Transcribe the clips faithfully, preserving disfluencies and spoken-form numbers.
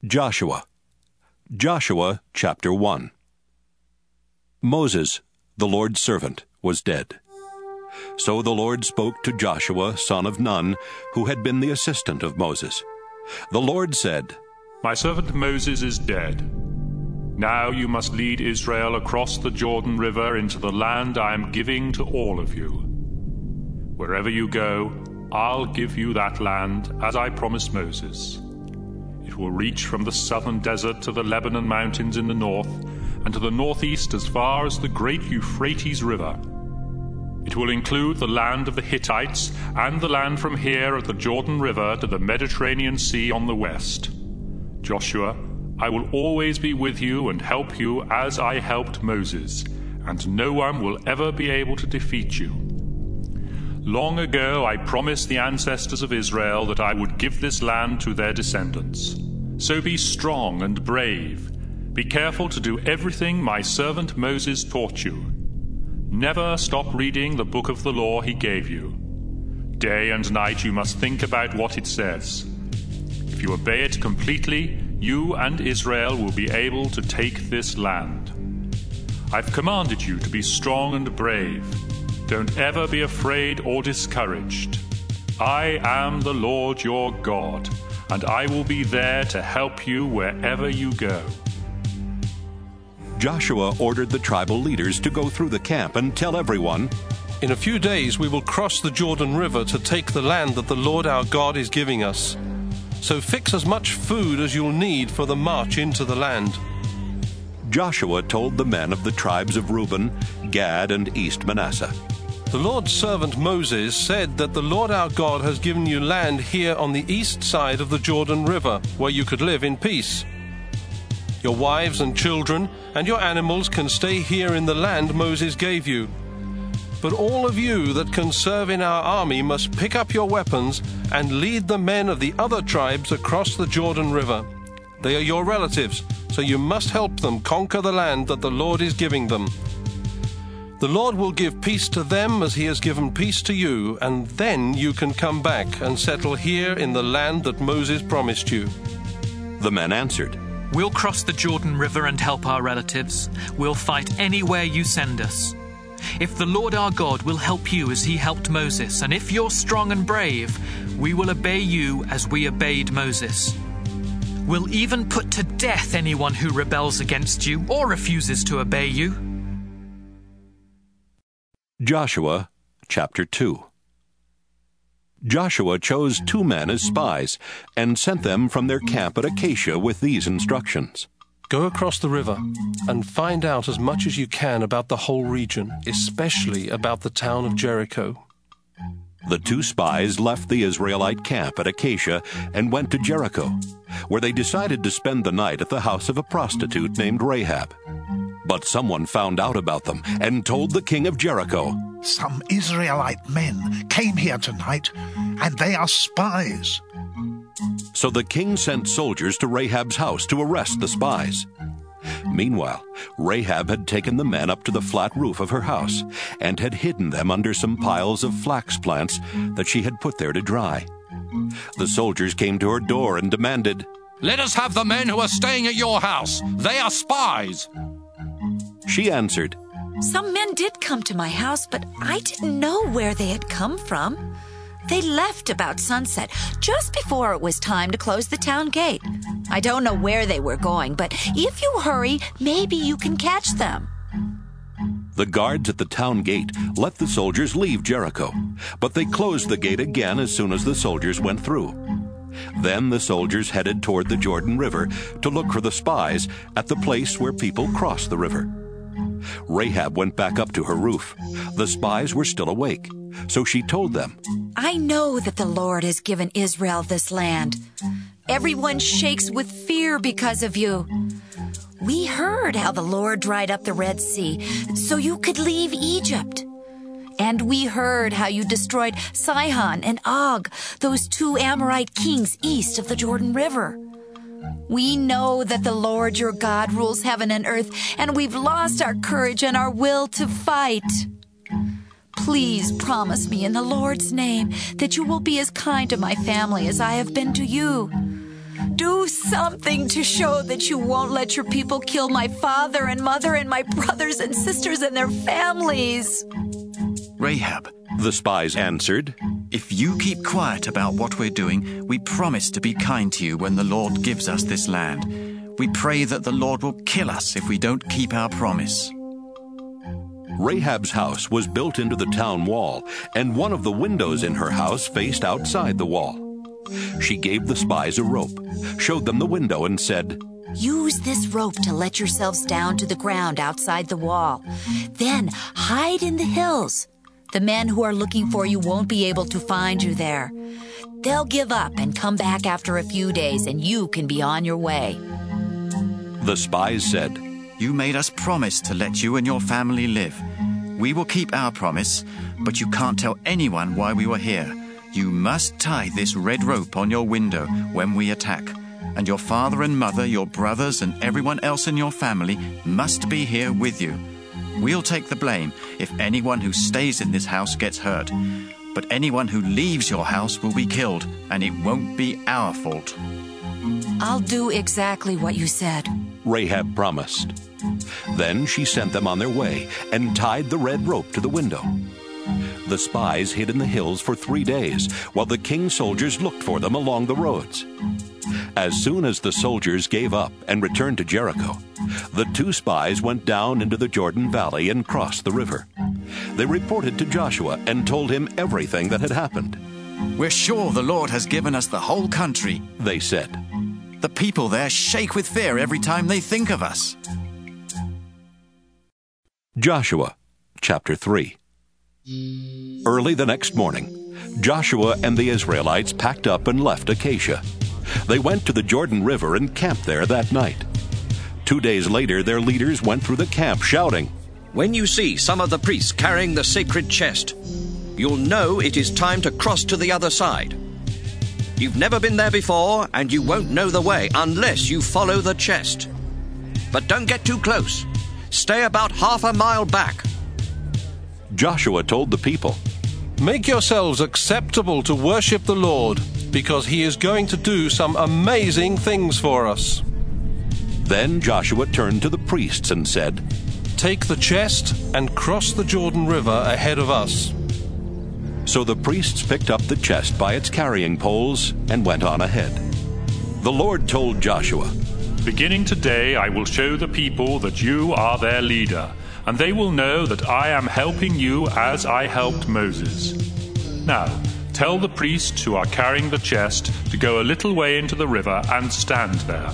Joshua. Joshua chapter one. Moses, the Lord's servant, was dead. So the Lord spoke to Joshua, son of Nun, who had been the assistant of Moses. The Lord said, My servant Moses is dead. Now you must lead Israel across the Jordan River into the land I am giving to all of you. Wherever you go, I'll give you that land, as I promised Moses. It will reach from the southern desert to the Lebanon mountains in the north, and to the northeast as far as the great Euphrates River. It will include the land of the Hittites and the land from here at the Jordan River to the Mediterranean Sea on the west. Joshua, I will always be with you and help you as I helped Moses, and no one will ever be able to defeat you. Long ago I promised the ancestors of Israel that I would give this land to their descendants. So be strong and brave. Be careful to do everything my servant Moses taught you. Never stop reading the book of the law he gave you. Day and night you must think about what it says. If you obey it completely, you and Israel will be able to take this land. I've commanded you to be strong and brave. Don't ever be afraid or discouraged. I am the Lord your God, and I will be there to help you wherever you go. Joshua ordered the tribal leaders to go through the camp and tell everyone, In a few days we will cross the Jordan River to take the land that the Lord our God is giving us. So fix as much food as you'll need for the march into the land. Joshua told the men of the tribes of Reuben, Gad, and East Manasseh, The Lord's servant Moses said that the Lord our God has given you land here on the east side of the Jordan River, where you could live in peace. Your wives and children and your animals can stay here in the land Moses gave you. But all of you that can serve in our army must pick up your weapons and lead the men of the other tribes across the Jordan River. They are your relatives, so you must help them conquer the land that the Lord is giving them. The Lord will give peace to them as he has given peace to you, and then you can come back and settle here in the land that Moses promised you. The men answered, We'll cross the Jordan River and help our relatives. We'll fight anywhere you send us. If the Lord our God will help you as he helped Moses, and if you're strong and brave, we will obey you as we obeyed Moses. We'll even put to death anyone who rebels against you or refuses to obey you. Joshua chapter two. Joshua chose two men as spies and sent them from their camp at Acacia with these instructions. Go across the river and find out as much as you can about the whole region, especially about the town of Jericho. The two spies left the Israelite camp at Acacia and went to Jericho, where they decided to spend the night at the house of a prostitute named Rahab. But someone found out about them and told the king of Jericho, Some Israelite men came here tonight, and they are spies. So the king sent soldiers to Rahab's house to arrest the spies. Meanwhile, Rahab had taken the men up to the flat roof of her house and had hidden them under some piles of flax plants that she had put there to dry. The soldiers came to her door and demanded, Let us have the men who are staying at your house. They are spies. She answered, Some men did come to my house, but I didn't know where they had come from. They left about sunset, just before it was time to close the town gate. I don't know where they were going, but if you hurry, maybe you can catch them. The guards at the town gate let the soldiers leave Jericho, but they closed the gate again as soon as the soldiers went through. Then the soldiers headed toward the Jordan River to look for the spies at the place where people cross the river. Rahab went back up to her roof. The spies were still awake, so she told them, I know that the Lord has given Israel this land. Everyone shakes with fear because of you. We heard how the Lord dried up the Red Sea so you could leave Egypt. And we heard how you destroyed Sihon and Og, those two Amorite kings east of the Jordan River. We know that the Lord your God rules heaven and earth, and we've lost our courage and our will to fight. Please promise me in the Lord's name that you will be as kind to my family as I have been to you. Do something to show that you won't let your people kill my father and mother and my brothers and sisters and their families. Rahab, the spies answered, if you keep quiet about what we're doing, we promise to be kind to you when the Lord gives us this land. We pray that the Lord will kill us if we don't keep our promise. Rahab's house was built into the town wall, and one of the windows in her house faced outside the wall. She gave the spies a rope, showed them the window, and said, Use this rope to let yourselves down to the ground outside the wall. Then hide in the hills. The men who are looking for you won't be able to find you there. They'll give up and come back after a few days, and you can be on your way. The spies said, You made us promise to let you and your family live. We will keep our promise, but you can't tell anyone why we were here. You must tie this red rope on your window when we attack. And your father and mother, your brothers, and everyone else in your family must be here with you. We'll take the blame if anyone who stays in this house gets hurt. But anyone who leaves your house will be killed, and it won't be our fault. I'll do exactly what you said, Rahab promised. Then she sent them on their way and tied the red rope to the window. The spies hid in the hills for three days, while the king's soldiers looked for them along the roads. As soon as the soldiers gave up and returned to Jericho, the two spies went down into the Jordan Valley and crossed the river. They reported to Joshua and told him everything that had happened. We're sure the Lord has given us the whole country, they said. The people there shake with fear every time they think of us. Joshua chapter three. Early the next morning, Joshua and the Israelites packed up and left Acacia. They went to the Jordan River and camped there that night. Two days later, their leaders went through the camp shouting, When you see some of the priests carrying the sacred chest, you'll know it is time to cross to the other side. You've never been there before, and you won't know the way unless you follow the chest. But don't get too close. Stay about half a mile back. Joshua told the people, Make yourselves acceptable to worship the Lord, because he is going to do some amazing things for us. Then Joshua turned to the priests and said, Take the chest and cross the Jordan River ahead of us. So the priests picked up the chest by its carrying poles and went on ahead. The Lord told Joshua, Beginning today I will show the people that you are their leader, and they will know that I am helping you as I helped Moses. Now, tell the priests who are carrying the chest to go a little way into the river and stand there.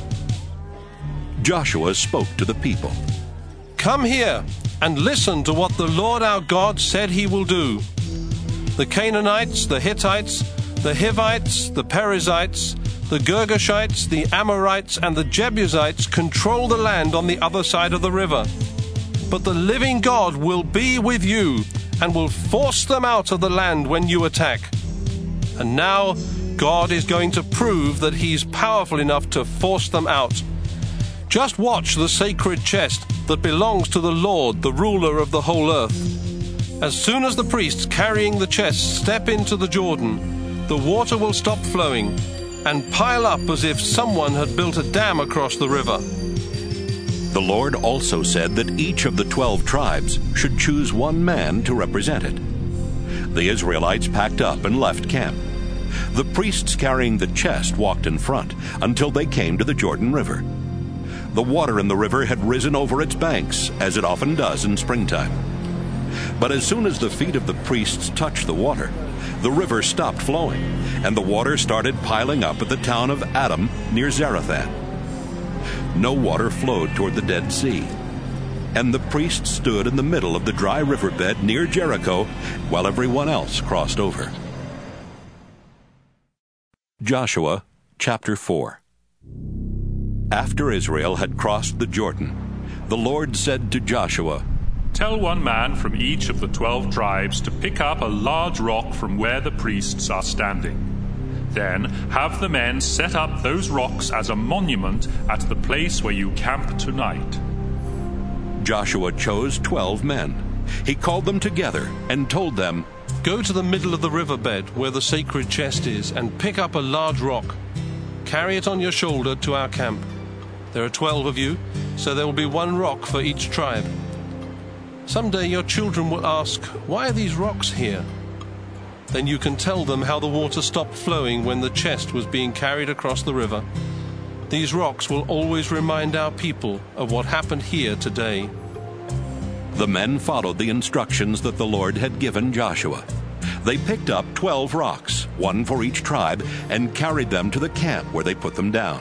Joshua spoke to the people. Come here and listen to what the Lord our God said he will do. The Canaanites, the Hittites, the Hivites, the Perizzites, the Girgashites, the Amorites, and the Jebusites control the land on the other side of the river. But the living God will be with you and will force them out of the land when you attack. And now God is going to prove that he's powerful enough to force them out. Just watch the sacred chest that belongs to the Lord, the ruler of the whole earth. As soon as the priests carrying the chest step into the Jordan, the water will stop flowing and pile up as if someone had built a dam across the river. The Lord also said that each of the twelve tribes should choose one man to represent it. The Israelites packed up and left camp. The priests carrying the chest walked in front until they came to the Jordan River. The water in the river had risen over its banks, as it often does in springtime. But as soon as the feet of the priests touched the water, the river stopped flowing, and the water started piling up at the town of Adam near Zarethan. No water flowed toward the Dead Sea, and the priests stood in the middle of the dry riverbed near Jericho while everyone else crossed over. Joshua chapter four. After Israel had crossed the Jordan, the Lord said to Joshua, Tell one man from each of the twelve tribes to pick up a large rock from where the priests are standing. Then have the men set up those rocks as a monument at the place where you camp tonight. Joshua chose twelve men. He called them together and told them, Go to the middle of the riverbed where the sacred chest is and pick up a large rock. Carry it on your shoulder to our camp. There are twelve of you, so there will be one rock for each tribe. Someday your children will ask, why are these rocks here? Then you can tell them how the water stopped flowing when the chest was being carried across the river. These rocks will always remind our people of what happened here today." The men followed the instructions that the Lord had given Joshua. They picked up twelve rocks, one for each tribe, and carried them to the camp where they put them down.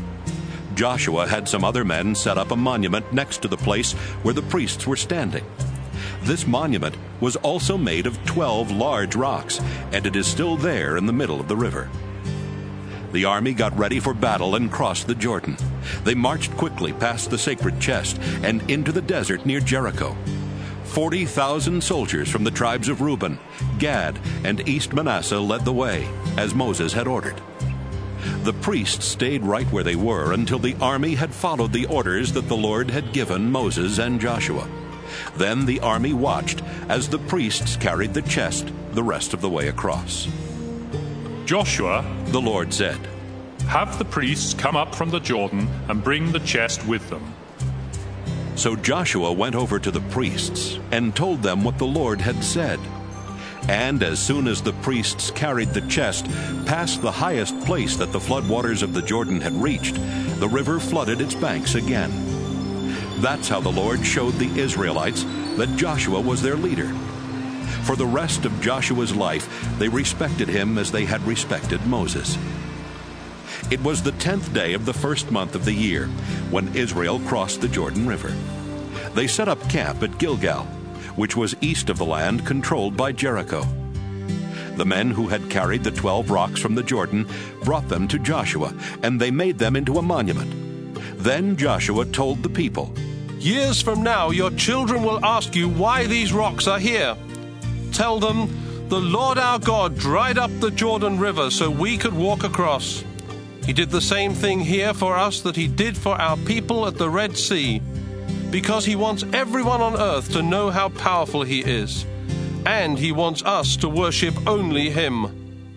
Joshua had some other men set up a monument next to the place where the priests were standing. This monument was also made of twelve large rocks, and it is still there in the middle of the river. The army got ready for battle and crossed the Jordan. They marched quickly past the sacred chest and into the desert near Jericho. Forty thousand soldiers from the tribes of Reuben, Gad, and East Manasseh led the way, as Moses had ordered. The priests stayed right where they were until the army had followed the orders that the Lord had given Moses and Joshua. Then the army watched as the priests carried the chest the rest of the way across. "Joshua," the Lord said, "have the priests come up from the Jordan and bring the chest with them." So Joshua went over to the priests and told them what the Lord had said. And as soon as the priests carried the chest past the highest place that the floodwaters of the Jordan had reached, the river flooded its banks again. That's how the Lord showed the Israelites that Joshua was their leader. For the rest of Joshua's life, they respected him as they had respected Moses. It was the tenth day of the first month of the year when Israel crossed the Jordan River. They set up camp at Gilgal, which was east of the land controlled by Jericho. The men who had carried the twelve rocks from the Jordan brought them to Joshua, and they made them into a monument. Then Joshua told the people, "Years from now your children will ask you why these rocks are here. Tell them, the Lord our God dried up the Jordan River so we could walk across. He did the same thing here for us that he did for our people at the Red Sea, because he wants everyone on earth to know how powerful he is, and he wants us to worship only him."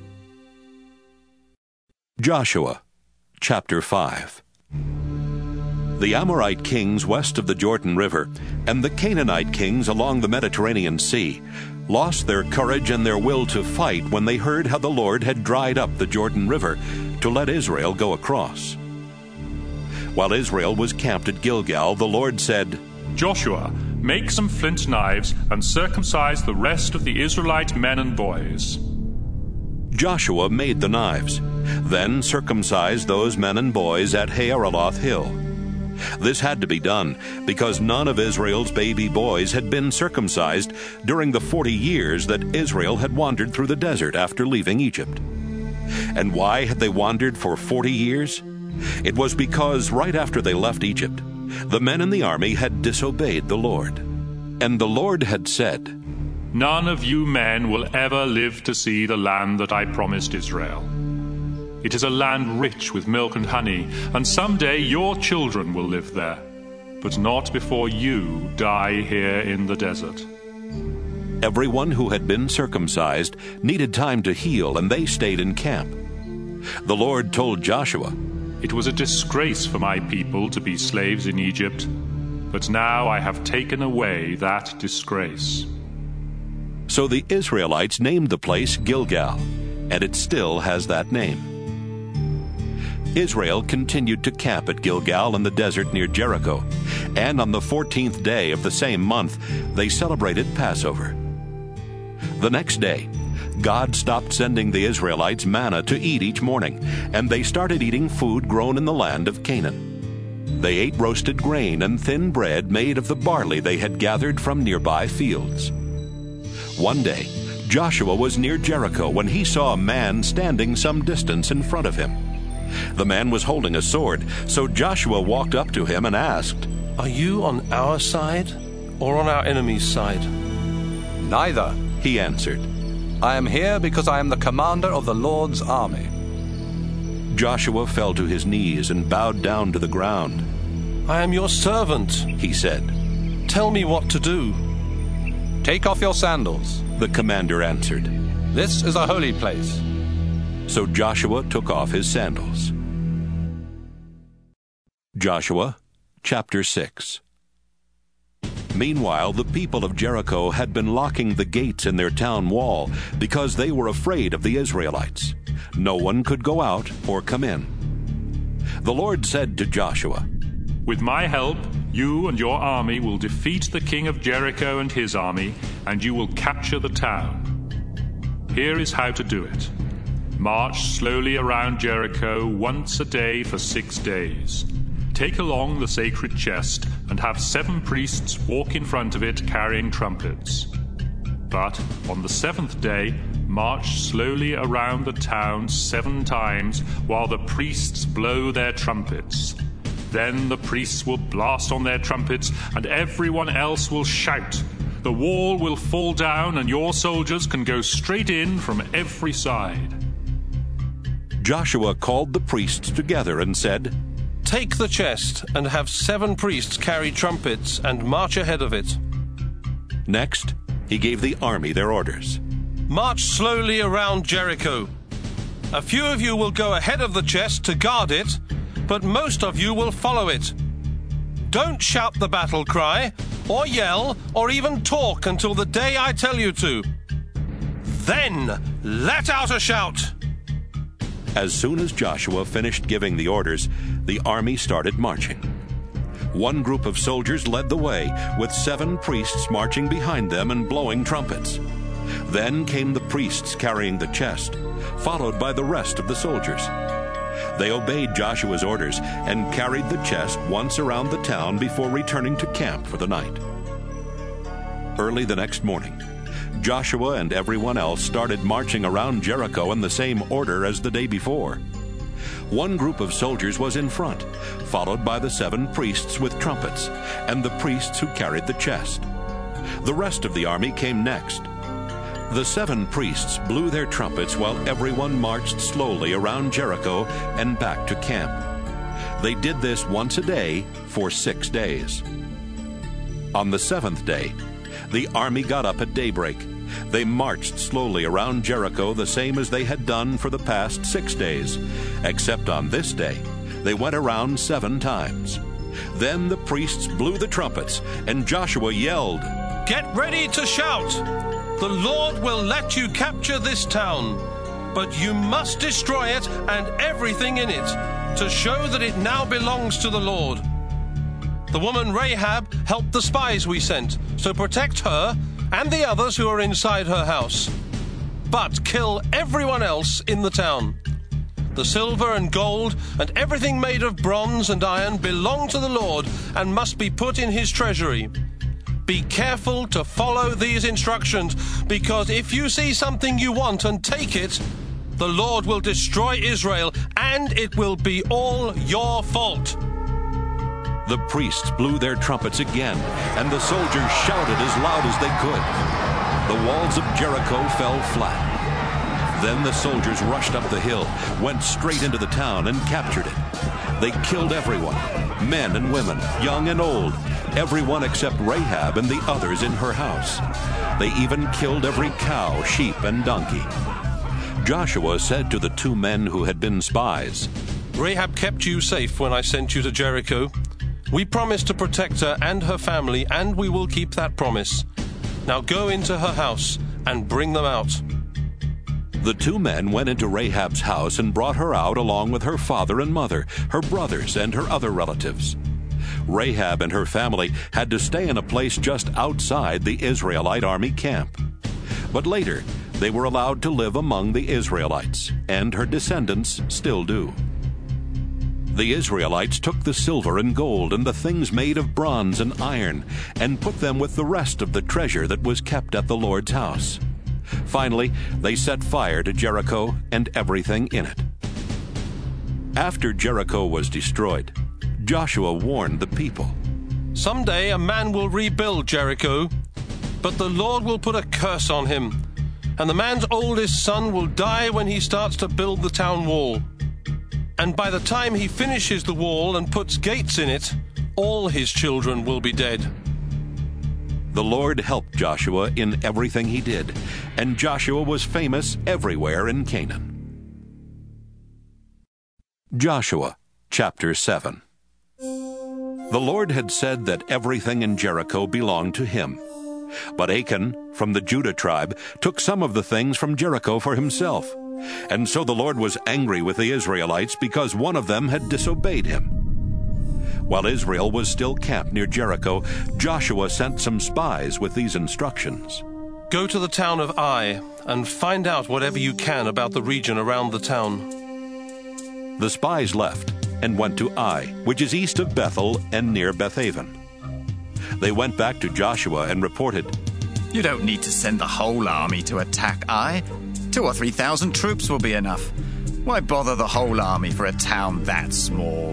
Joshua chapter five. The Amorite kings west of the Jordan River and the Canaanite kings along the Mediterranean Sea lost their courage and their will to fight when they heard how the Lord had dried up the Jordan River to let Israel go across. While Israel was camped at Gilgal, the Lord said, "Joshua, make some flint knives and circumcise the rest of the Israelite men and boys." Joshua made the knives, then circumcised those men and boys at Haaraloth Hill. This had to be done because none of Israel's baby boys had been circumcised during the forty years that Israel had wandered through the desert after leaving Egypt. And why had they wandered for forty years? It was because right after they left Egypt, the men in the army had disobeyed the Lord. And the Lord had said, "None of you men will ever live to see the land that I promised Israel. It is a land rich with milk and honey, and someday your children will live there, but not before you die here in the desert." Everyone who had been circumcised needed time to heal, and they stayed in camp. The Lord told Joshua, "It was a disgrace for my people to be slaves in Egypt, but now I have taken away that disgrace." So the Israelites named the place Gilgal, and it still has that name. Israel continued to camp at Gilgal in the desert near Jericho, and on the fourteenth day of the same month, they celebrated Passover. The next day, God stopped sending the Israelites manna to eat each morning, and they started eating food grown in the land of Canaan. They ate roasted grain and thin bread made of the barley they had gathered from nearby fields. One day, Joshua was near Jericho when he saw a man standing some distance in front of him. The man was holding a sword, so Joshua walked up to him and asked, "Are you on our side or on our enemy's side?" "Neither," he answered. "I am here because I am the commander of the Lord's army." Joshua fell to his knees and bowed down to the ground. "I am your servant," he said. "Tell me what to do." "Take off your sandals," the commander answered. "This is a holy place." So Joshua took off his sandals. Joshua chapter six. Meanwhile, the people of Jericho had been locking the gates in their town wall because they were afraid of the Israelites. No one could go out or come in. The Lord said to Joshua, "With my help, you and your army will defeat the king of Jericho and his army, and you will capture the town. Here is how to do it. March slowly around Jericho once a day for six days. Take along the sacred chest and have seven priests walk in front of it carrying trumpets. But on the seventh day, march slowly around the town seven times while the priests blow their trumpets. Then the priests will blast on their trumpets, and everyone else will shout. The wall will fall down, and your soldiers can go straight in from every side." Joshua called the priests together and said, "Take the chest and have seven priests carry trumpets and march ahead of it." Next, he gave the army their orders. "March slowly around Jericho. A few of you will go ahead of the chest to guard it, but most of you will follow it. Don't shout the battle cry, or yell, or even talk until the day I tell you to. Then let out a shout." As soon as Joshua finished giving the orders, the army started marching. One group of soldiers led the way, with seven priests marching behind them and blowing trumpets. Then came the priests carrying the chest, followed by the rest of the soldiers. They obeyed Joshua's orders and carried the chest once around the town before returning to camp for the night. Early the next morning, Joshua and everyone else started marching around Jericho in the same order as the day before. One group of soldiers was in front, followed by the seven priests with trumpets, and the priests who carried the chest. The rest of the army came next. The seven priests blew their trumpets while everyone marched slowly around Jericho and back to camp. They did this once a day for six days. On the seventh day, the army got up at daybreak. They marched slowly around Jericho the same as they had done for the past six days, except on this day, they went around seven times. Then the priests blew the trumpets, and Joshua yelled, "Get ready to shout! The Lord will let you capture this town, but you must destroy it and everything in it, to show that it now belongs to the Lord." The woman Rahab helped the spies we sent, so protect her and the others who are inside her house. But kill everyone else in the town. The silver and gold and everything made of bronze and iron belong to the Lord and must be put in his treasury. Be careful to follow these instructions, because if you see something you want and take it, the Lord will destroy Israel, and it will be all your fault. The priests blew their trumpets again, and the soldiers shouted as loud as they could. The walls of Jericho fell flat. Then the soldiers rushed up the hill, went straight into the town, and captured it. They killed everyone, men and women, young and old, everyone except Rahab and the others in her house. They even killed every cow, sheep, and donkey. Joshua said to the two men who had been spies, "Rahab kept you safe when I sent you to Jericho. We promised to protect her and her family, and we will keep that promise. Now go into her house and bring them out." The two men went into Rahab's house and brought her out along with her father and mother, her brothers, and her other relatives. Rahab and her family had to stay in a place just outside the Israelite army camp. But later, they were allowed to live among the Israelites, and her descendants still do. The Israelites took the silver and gold and the things made of bronze and iron and put them with the rest of the treasure that was kept at the Lord's house. Finally, they set fire to Jericho and everything in it. After Jericho was destroyed, Joshua warned the people, "Someday a man will rebuild Jericho, but the Lord will put a curse on him, and the man's oldest son will die when he starts to build the town wall. And by the time he finishes the wall and puts gates in it, all his children will be dead." The Lord helped Joshua in everything he did, and Joshua was famous everywhere in Canaan. Joshua chapter seven. The Lord had said that everything in Jericho belonged to him. But Achan, from the Judah tribe, took some of the things from Jericho for himself. And so the Lord was angry with the Israelites because one of them had disobeyed him. While Israel was still camped near Jericho, Joshua sent some spies with these instructions. Go to the town of Ai and find out whatever you can about the region around the town. The spies left and went to Ai, which is east of Bethel and near Bethaven. They went back to Joshua and reported, You don't need to send the whole army to attack Ai. Two or three thousand troops will be enough. Why bother the whole army for a town that small?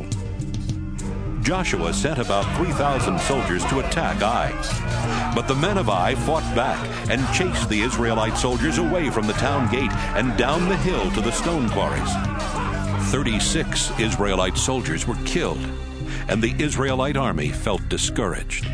Joshua sent about three thousand soldiers to attack Ai. But the men of Ai fought back and chased the Israelite soldiers away from the town gate and down the hill to the stone quarries. Thirty-six Israelite soldiers were killed, and the Israelite army felt discouraged.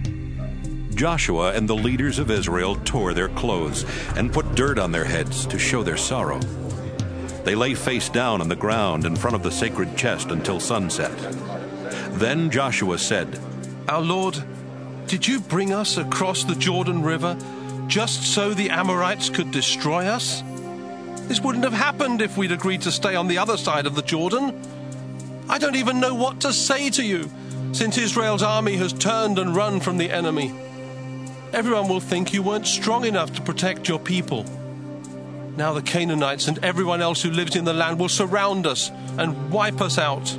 Joshua and the leaders of Israel tore their clothes and put dirt on their heads to show their sorrow. They lay face down on the ground in front of the sacred chest until sunset. Then Joshua said, Our Lord, did you bring us across the Jordan River just so the Amorites could destroy us? This wouldn't have happened if we'd agreed to stay on the other side of the Jordan. I don't even know what to say to you, since Israel's army has turned and run from the enemy. Everyone will think you weren't strong enough to protect your people. Now the Canaanites and everyone else who lives in the land will surround us and wipe us out.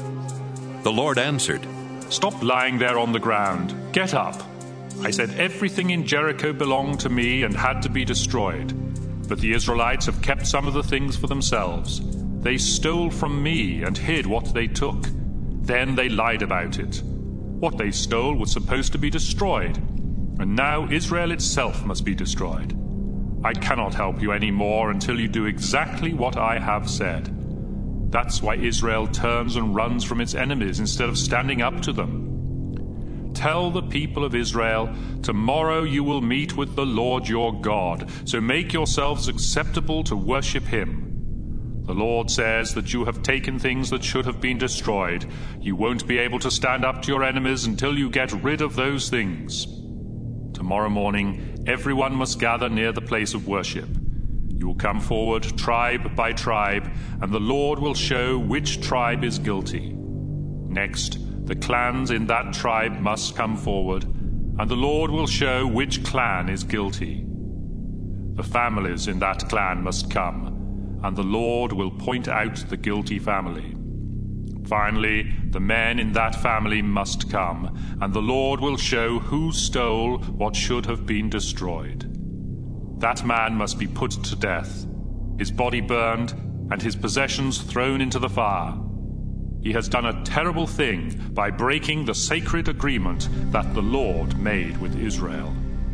The Lord answered, Stop lying there on the ground. Get up. I said everything in Jericho belonged to me and had to be destroyed. But the Israelites have kept some of the things for themselves. They stole from me and hid what they took. Then they lied about it. What they stole was supposed to be destroyed, and now Israel itself must be destroyed. I cannot help you any more until you do exactly what I have said. That's why Israel turns and runs from its enemies instead of standing up to them. Tell the people of Israel, tomorrow you will meet with the Lord your God, so make yourselves acceptable to worship him. The Lord says that you have taken things that should have been destroyed. You won't be able to stand up to your enemies until you get rid of those things. Tomorrow morning, everyone must gather near the place of worship. You will come forward tribe by tribe, and the Lord will show which tribe is guilty. Next, the clans in that tribe must come forward, and the Lord will show which clan is guilty. The families in that clan must come, and the Lord will point out the guilty family. Finally, the men in that family must come, and the Lord will show who stole what should have been destroyed. That man must be put to death, his body burned, and his possessions thrown into the fire. He has done a terrible thing by breaking the sacred agreement that the Lord made with Israel.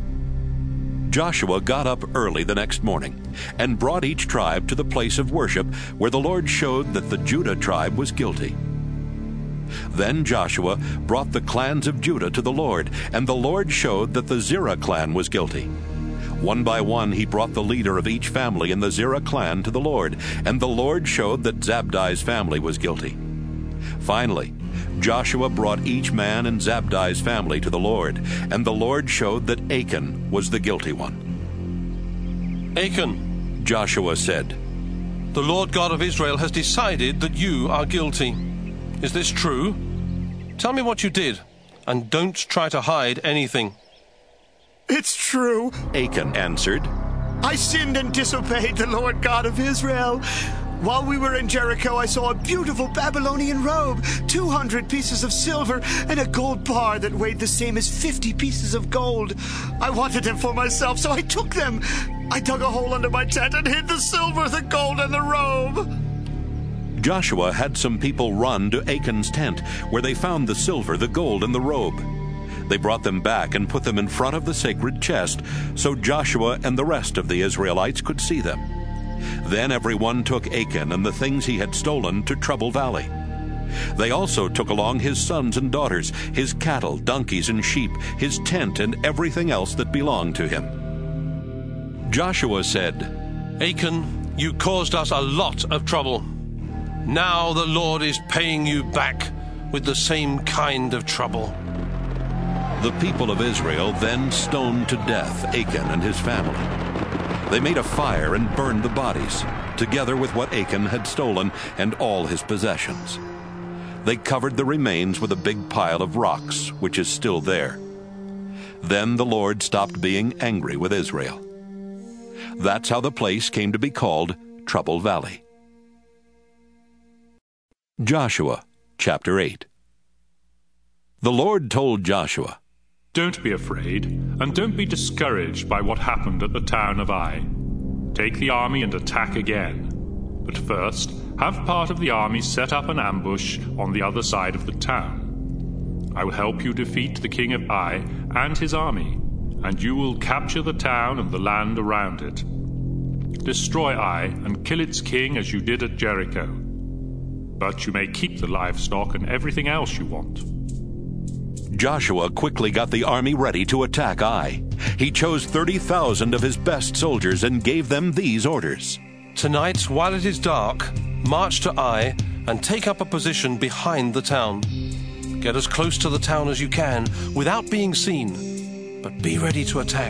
Joshua got up early the next morning and brought each tribe to the place of worship where the Lord showed that the Judah tribe was guilty. Then Joshua brought the clans of Judah to the Lord, and the Lord showed that the Zerah clan was guilty. One by one he brought the leader of each family in the Zerah clan to the Lord, and the Lord showed that Zabdi's family was guilty. Finally, Joshua brought each man in Zabdi's family to the Lord, and the Lord showed that Achan was the guilty one. Achan, Joshua said, the Lord God of Israel has decided that you are guilty. Is this true? Tell me what you did, and don't try to hide anything. It's true, Achan answered. I sinned and disobeyed the Lord God of Israel. While we were in Jericho, I saw a beautiful Babylonian robe, two hundred pieces of silver, and a gold bar that weighed the same as fifty pieces of gold. I wanted them for myself, so I took them. I dug a hole under my tent and hid the silver, the gold, and the robe. Joshua had some people run to Achan's tent, where they found the silver, the gold, and the robe. They brought them back and put them in front of the sacred chest, so Joshua and the rest of the Israelites could see them. Then everyone took Achan and the things he had stolen to Trouble Valley. They also took along his sons and daughters, his cattle, donkeys, and sheep, his tent, and everything else that belonged to him. Joshua said, Achan, you caused us a lot of trouble. Now the Lord is paying you back with the same kind of trouble. The people of Israel then stoned to death Achan and his family. They made a fire and burned the bodies, together with what Achan had stolen and all his possessions. They covered the remains with a big pile of rocks, which is still there. Then the Lord stopped being angry with Israel. That's how the place came to be called Trouble Valley. Joshua chapter eight. The Lord told Joshua, "Don't be afraid, and don't be discouraged by what happened at the town of Ai. Take the army and attack again. But first, have part of the army set up an ambush on the other side of the town. I will help you defeat the king of Ai and his army, and you will capture the town and the land around it. Destroy Ai and kill its king as you did at Jericho. But you may keep the livestock and everything else you want." Joshua quickly got the army ready to attack Ai. He chose thirty thousand of his best soldiers and gave them these orders. "Tonight, while it is dark, march to Ai and take up a position behind the town. Get as close to the town as you can without being seen, but be ready to attack.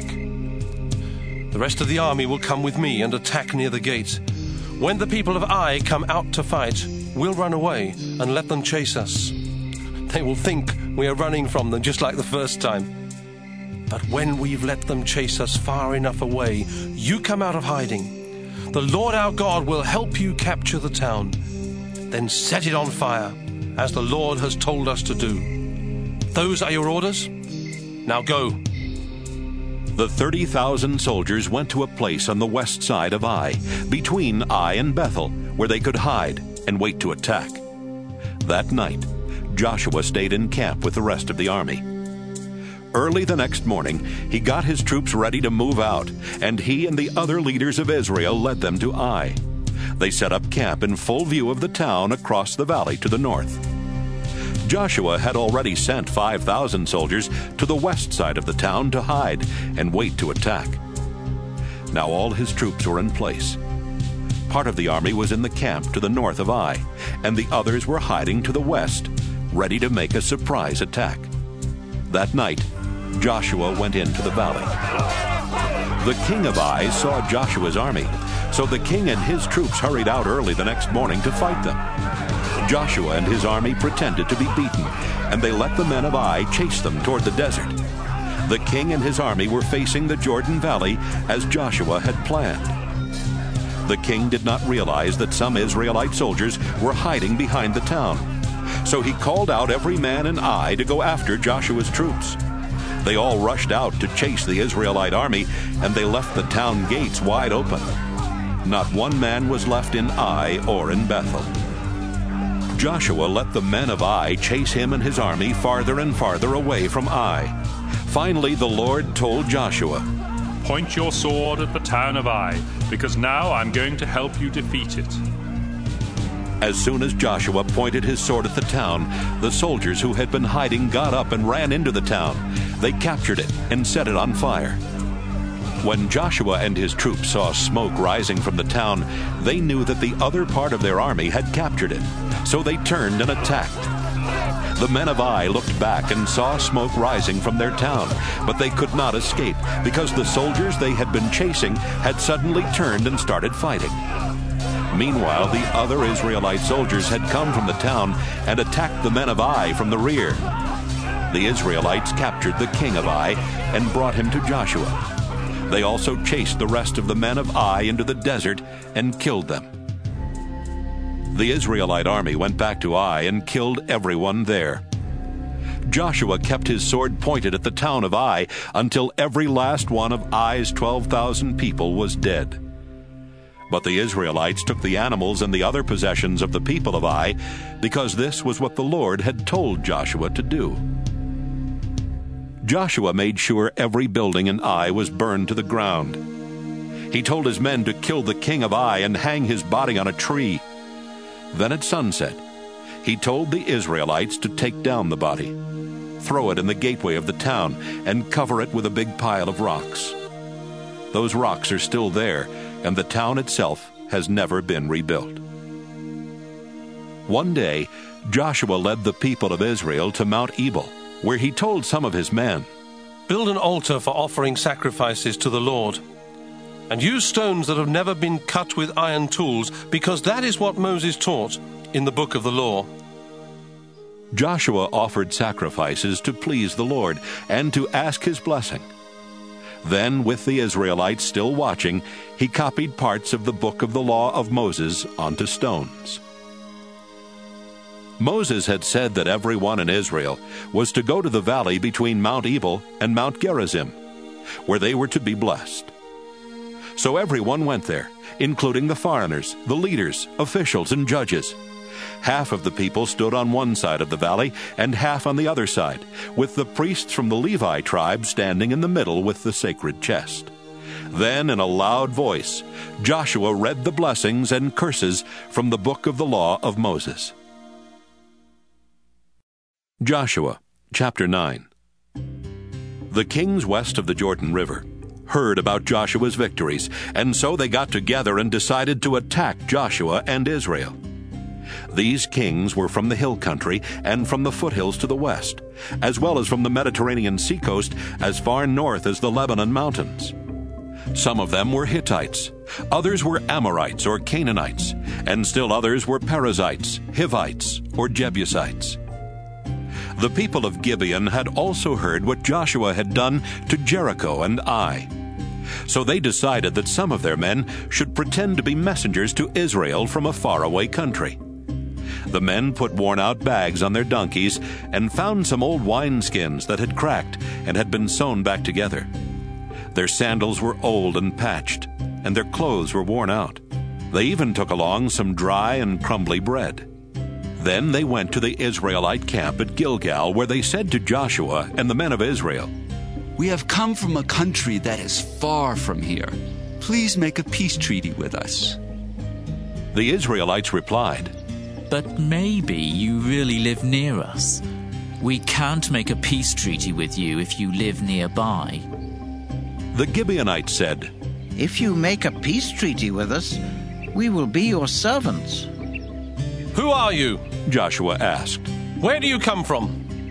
The rest of the army will come with me and attack near the gate. When the people of Ai come out to fight, we'll run away and let them chase us. They will think we are running from them just like the first time. But when we've let them chase us far enough away, you come out of hiding. The Lord our God will help you capture the town. Then set it on fire, as the Lord has told us to do. Those are your orders. Now go." The thirty thousand soldiers went to a place on the west side of Ai, between Ai and Bethel, where they could hide and wait to attack. That night, Joshua stayed in camp with the rest of the army. Early the next morning, he got his troops ready to move out, and he and the other leaders of Israel led them to Ai. They set up camp in full view of the town across the valley to the north. Joshua had already sent five thousand soldiers to the west side of the town to hide and wait to attack. Now all his troops were in place. Part of the army was in the camp to the north of Ai, and the others were hiding to the west, ready to make a surprise attack. That night, Joshua went into the valley. The king of Ai saw Joshua's army, so the king and his troops hurried out early the next morning to fight them. Joshua and his army pretended to be beaten, and they let the men of Ai chase them toward the desert. The king and his army were facing the Jordan Valley as Joshua had planned. The king did not realize that some Israelite soldiers were hiding behind the town. So he called out every man in Ai to go after Joshua's troops. They all rushed out to chase the Israelite army, and they left the town gates wide open. Not one man was left in Ai or in Bethel. Joshua let the men of Ai chase him and his army farther and farther away from Ai. Finally, the Lord told Joshua, "Point your sword at the town of Ai, because now I'm going to help you defeat it." As soon as Joshua pointed his sword at the town, the soldiers who had been hiding got up and ran into the town. They captured it and set it on fire. When Joshua and his troops saw smoke rising from the town, they knew that the other part of their army had captured it, so they turned and attacked. The men of Ai looked back and saw smoke rising from their town, but they could not escape because the soldiers they had been chasing had suddenly turned and started fighting. Meanwhile, the other Israelite soldiers had come from the town and attacked the men of Ai from the rear. The Israelites captured the king of Ai and brought him to Joshua. They also chased the rest of the men of Ai into the desert and killed them. The Israelite army went back to Ai and killed everyone there. Joshua kept his sword pointed at the town of Ai until every last one of Ai's twelve thousand people was dead. But the Israelites took the animals and the other possessions of the people of Ai, because this was what the Lord had told Joshua to do. Joshua made sure every building in Ai was burned to the ground. He told his men to kill the king of Ai and hang his body on a tree. Then at sunset, he told the Israelites to take down the body, throw it in the gateway of the town, and cover it with a big pile of rocks. Those rocks are still there, and the town itself has never been rebuilt. One day, Joshua led the people of Israel to Mount Ebal, where he told some of his men, "Build an altar for offering sacrifices to the Lord, and use stones that have never been cut with iron tools, because that is what Moses taught in the book of the law." Joshua offered sacrifices to please the Lord and to ask his blessing. Then, with the Israelites still watching, he copied parts of the book of the law of Moses onto stones. Moses had said that everyone in Israel was to go to the valley between Mount Ebal and Mount Gerizim, where they were to be blessed. So everyone went there, including the foreigners, the leaders, officials, and judges. Half of the people stood on one side of the valley and half on the other side, with the priests from the Levi tribe standing in the middle with the sacred chest. Then, in a loud voice, Joshua read the blessings and curses from the book of the law of Moses. Joshua chapter nine. The kings west of the Jordan River heard about Joshua's victories, and so they got together and decided to attack Joshua and Israel. These kings were from the hill country and from the foothills to the west, as well as from the Mediterranean seacoast as far north as the Lebanon mountains. Some of them were Hittites, others were Amorites or Canaanites, and still others were Perizzites, Hivites, or Jebusites. The people of Gibeon had also heard what Joshua had done to Jericho and Ai. So they decided that some of their men should pretend to be messengers to Israel from a faraway country. The men put worn-out bags on their donkeys and found some old wineskins that had cracked and had been sewn back together. Their sandals were old and patched, and their clothes were worn out. They even took along some dry and crumbly bread. Then they went to the Israelite camp at Gilgal, where they said to Joshua and the men of Israel, "We have come from a country that is far from here. Please make a peace treaty with us." The Israelites replied, "But maybe you really live near us. We can't make a peace treaty with you if you live nearby." The Gibeonites said, "If you make a peace treaty with us, we will be your servants." "Who are you?" Joshua asked. "Where do you come from?"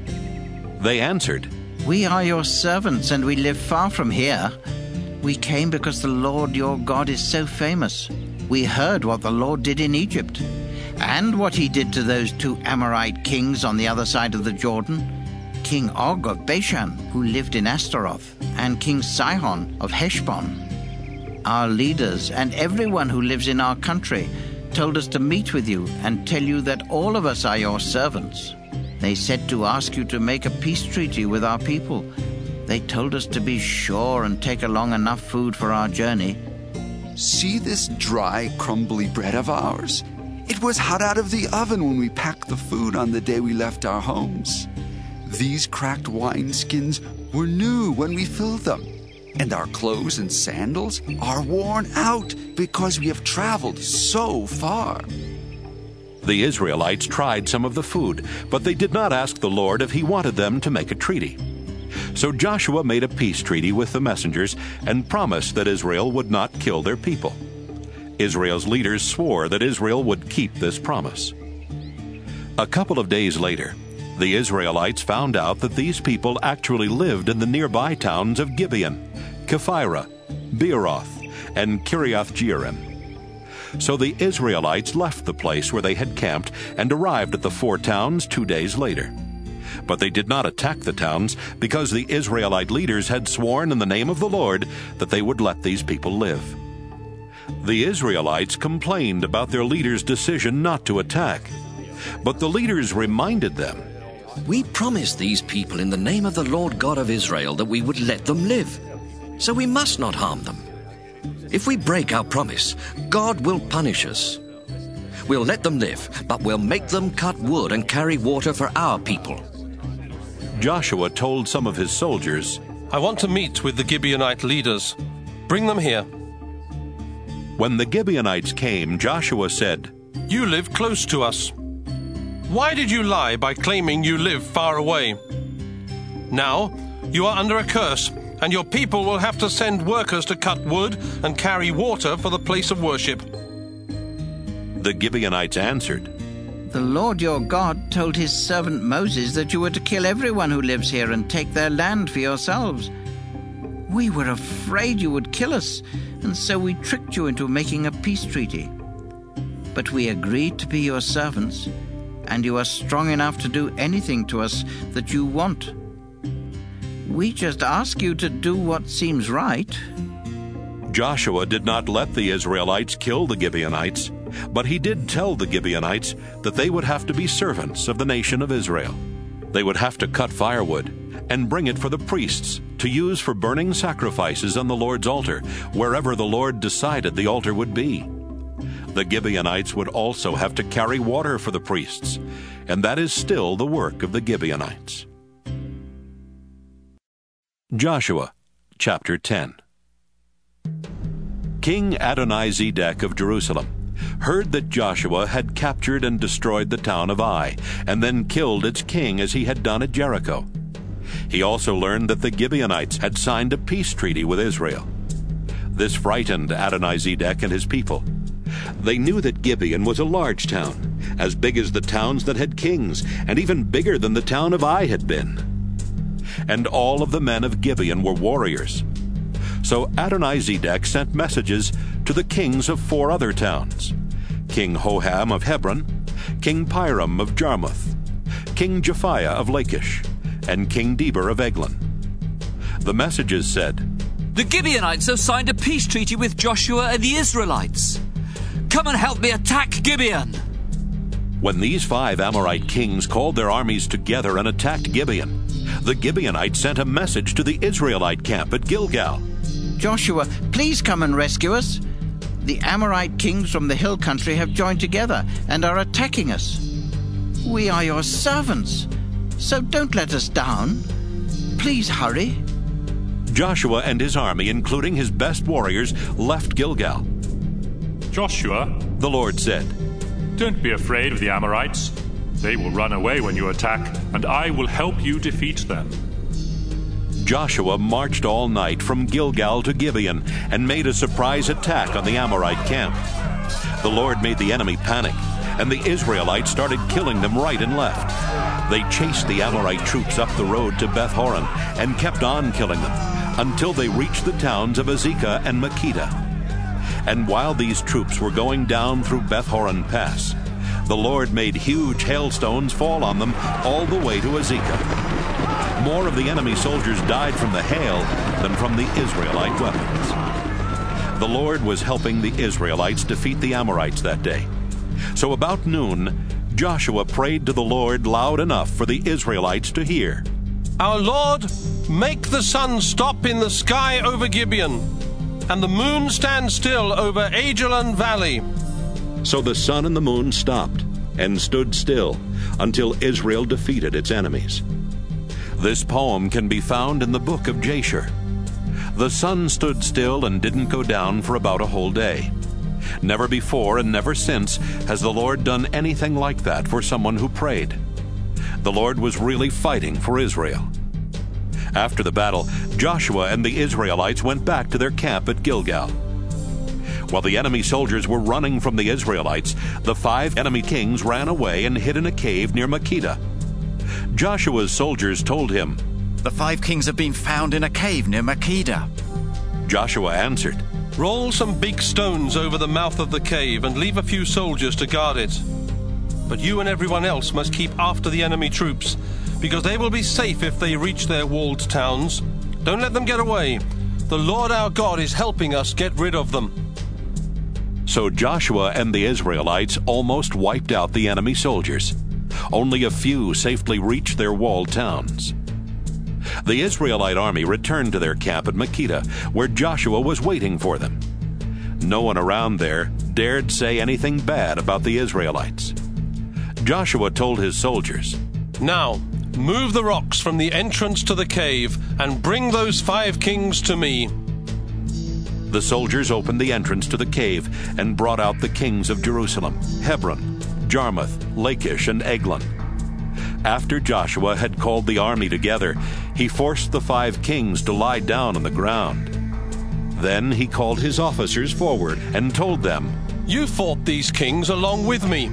They answered, "We are your servants, and we live far from here. We came because the Lord your God is so famous. We heard what the Lord did in Egypt, and what he did to those two Amorite kings on the other side of the Jordan, King Og of Bashan, who lived in Ashtaroth, and King Sihon of Heshbon. Our leaders and everyone who lives in our country told us to meet with you and tell you that all of us are your servants. They said to ask you to make a peace treaty with our people. They told us to be sure and take along enough food for our journey." "See this dry, crumbly bread of ours? It was hot out of the oven when we packed the food on the day we left our homes. These cracked wineskins were new when we filled them, and our clothes and sandals are worn out because we have traveled so far." The Israelites tried some of the food, but they did not ask the Lord if he wanted them to make a treaty. So Joshua made a peace treaty with the messengers and promised that Israel would not kill their people. Israel's leaders swore that Israel would keep this promise. A couple of days later, the Israelites found out that these people actually lived in the nearby towns of Gibeon, Kephirah, Beeroth, and Kiriath Jearim. So the Israelites left the place where they had camped and arrived at the four towns two days later. But they did not attack the towns because the Israelite leaders had sworn in the name of the Lord that they would let these people live. The Israelites complained about their leaders' decision not to attack, but the leaders reminded them, "We promised these people in the name of the Lord God of Israel that we would let them live, so we must not harm them. If we break our promise, God will punish us. We'll let them live, but we'll make them cut wood and carry water for our people." Joshua told some of his soldiers, "I want to meet with the Gibeonite leaders. Bring them here." When the Gibeonites came, Joshua said, "You live close to us. Why did you lie by claiming you live far away? Now you are under a curse, and your people will have to send workers to cut wood and carry water for the place of worship." The Gibeonites answered, The Lord your God told his servant Moses that you were to kill everyone who lives here and take their land for yourselves. We were afraid you would kill us, and so we tricked you into making a peace treaty. But we agreed to be your servants, and you are strong enough to do anything to us that you want. We just ask you to do what seems right." Joshua did not let the Israelites kill the Gibeonites, but he did tell the Gibeonites that they would have to be servants of the nation of Israel. They would have to cut firewood and bring it for the priests to use for burning sacrifices on the Lord's altar, wherever the Lord decided the altar would be. The Gibeonites would also have to carry water for the priests, and that is still the work of the Gibeonites. Joshua chapter ten. King Adoni-Zedek of Jerusalem heard that Joshua had captured and destroyed the town of Ai, and then killed its king as he had done at Jericho. He also learned that the Gibeonites had signed a peace treaty with Israel. This frightened Adoni-Zedek and his people. They knew that Gibeon was a large town, as big as the towns that had kings, and even bigger than the town of Ai had been. And all of the men of Gibeon were warriors. So Adoni-Zedek sent messages to the kings of four other towns: King Hoham of Hebron, King Piram of Jarmuth, King Japhiah of Lachish, and King Deber of Eglon. The messages said, "The Gibeonites have signed a peace treaty with Joshua and the Israelites. Come and help me attack Gibeon." When these five Amorite kings called their armies together and attacked Gibeon, the Gibeonites sent a message to the Israelite camp at Gilgal. "Joshua, please come and rescue us. The Amorite kings from the hill country have joined together and are attacking us. We are your servants, so don't let us down. Please hurry." Joshua and his army, including his best warriors, left Gilgal. "Joshua," the Lord said, "don't be afraid of the Amorites. They will run away when you attack, and I will help you defeat them." Joshua marched all night from Gilgal to Gibeon and made a surprise attack on the Amorite camp. The Lord made the enemy panic, and the Israelites started killing them right and left. They chased the Amorite troops up the road to Beth Horon and kept on killing them until they reached the towns of Azekah and Makkedah. And while these troops were going down through Beth Horon Pass, the Lord made huge hailstones fall on them all the way to Azekah. More of the enemy soldiers died from the hail than from the Israelite weapons. The Lord was helping the Israelites defeat the Amorites that day. So about noon, Joshua prayed to the Lord loud enough for the Israelites to hear. "Our Lord, make the sun stop in the sky over Gibeon, and the moon stand still over Ajalon Valley." So the sun and the moon stopped and stood still until Israel defeated its enemies. This poem can be found in the book of Jasher. The sun stood still and didn't go down for about a whole day. Never before and never since has the Lord done anything like that for someone who prayed. The Lord was really fighting for Israel. After the battle, Joshua and the Israelites went back to their camp at Gilgal. While the enemy soldiers were running from the Israelites, the five enemy kings ran away and hid in a cave near Makkedah. Joshua's soldiers told him, "The five kings have been found in a cave near Makkedah." Joshua answered, "Roll some big stones over the mouth of the cave and leave a few soldiers to guard it. But you and everyone else must keep after the enemy troops, because they will be safe if they reach their walled towns. Don't let them get away. The Lord our God is helping us get rid of them." So Joshua and the Israelites almost wiped out the enemy soldiers. Only a few safely reached their walled towns. The Israelite army returned to their camp at Makkedah, where Joshua was waiting for them. No one around there dared say anything bad about the Israelites. Joshua told his soldiers, "Now, move the rocks from the entrance to the cave and bring those five kings to me." The soldiers opened the entrance to the cave and brought out the kings of Jerusalem, Hebron, Jarmuth, Lachish, and Eglon. After Joshua had called the army together, he forced the five kings to lie down on the ground. Then he called his officers forward and told them, "You fought these kings along with me.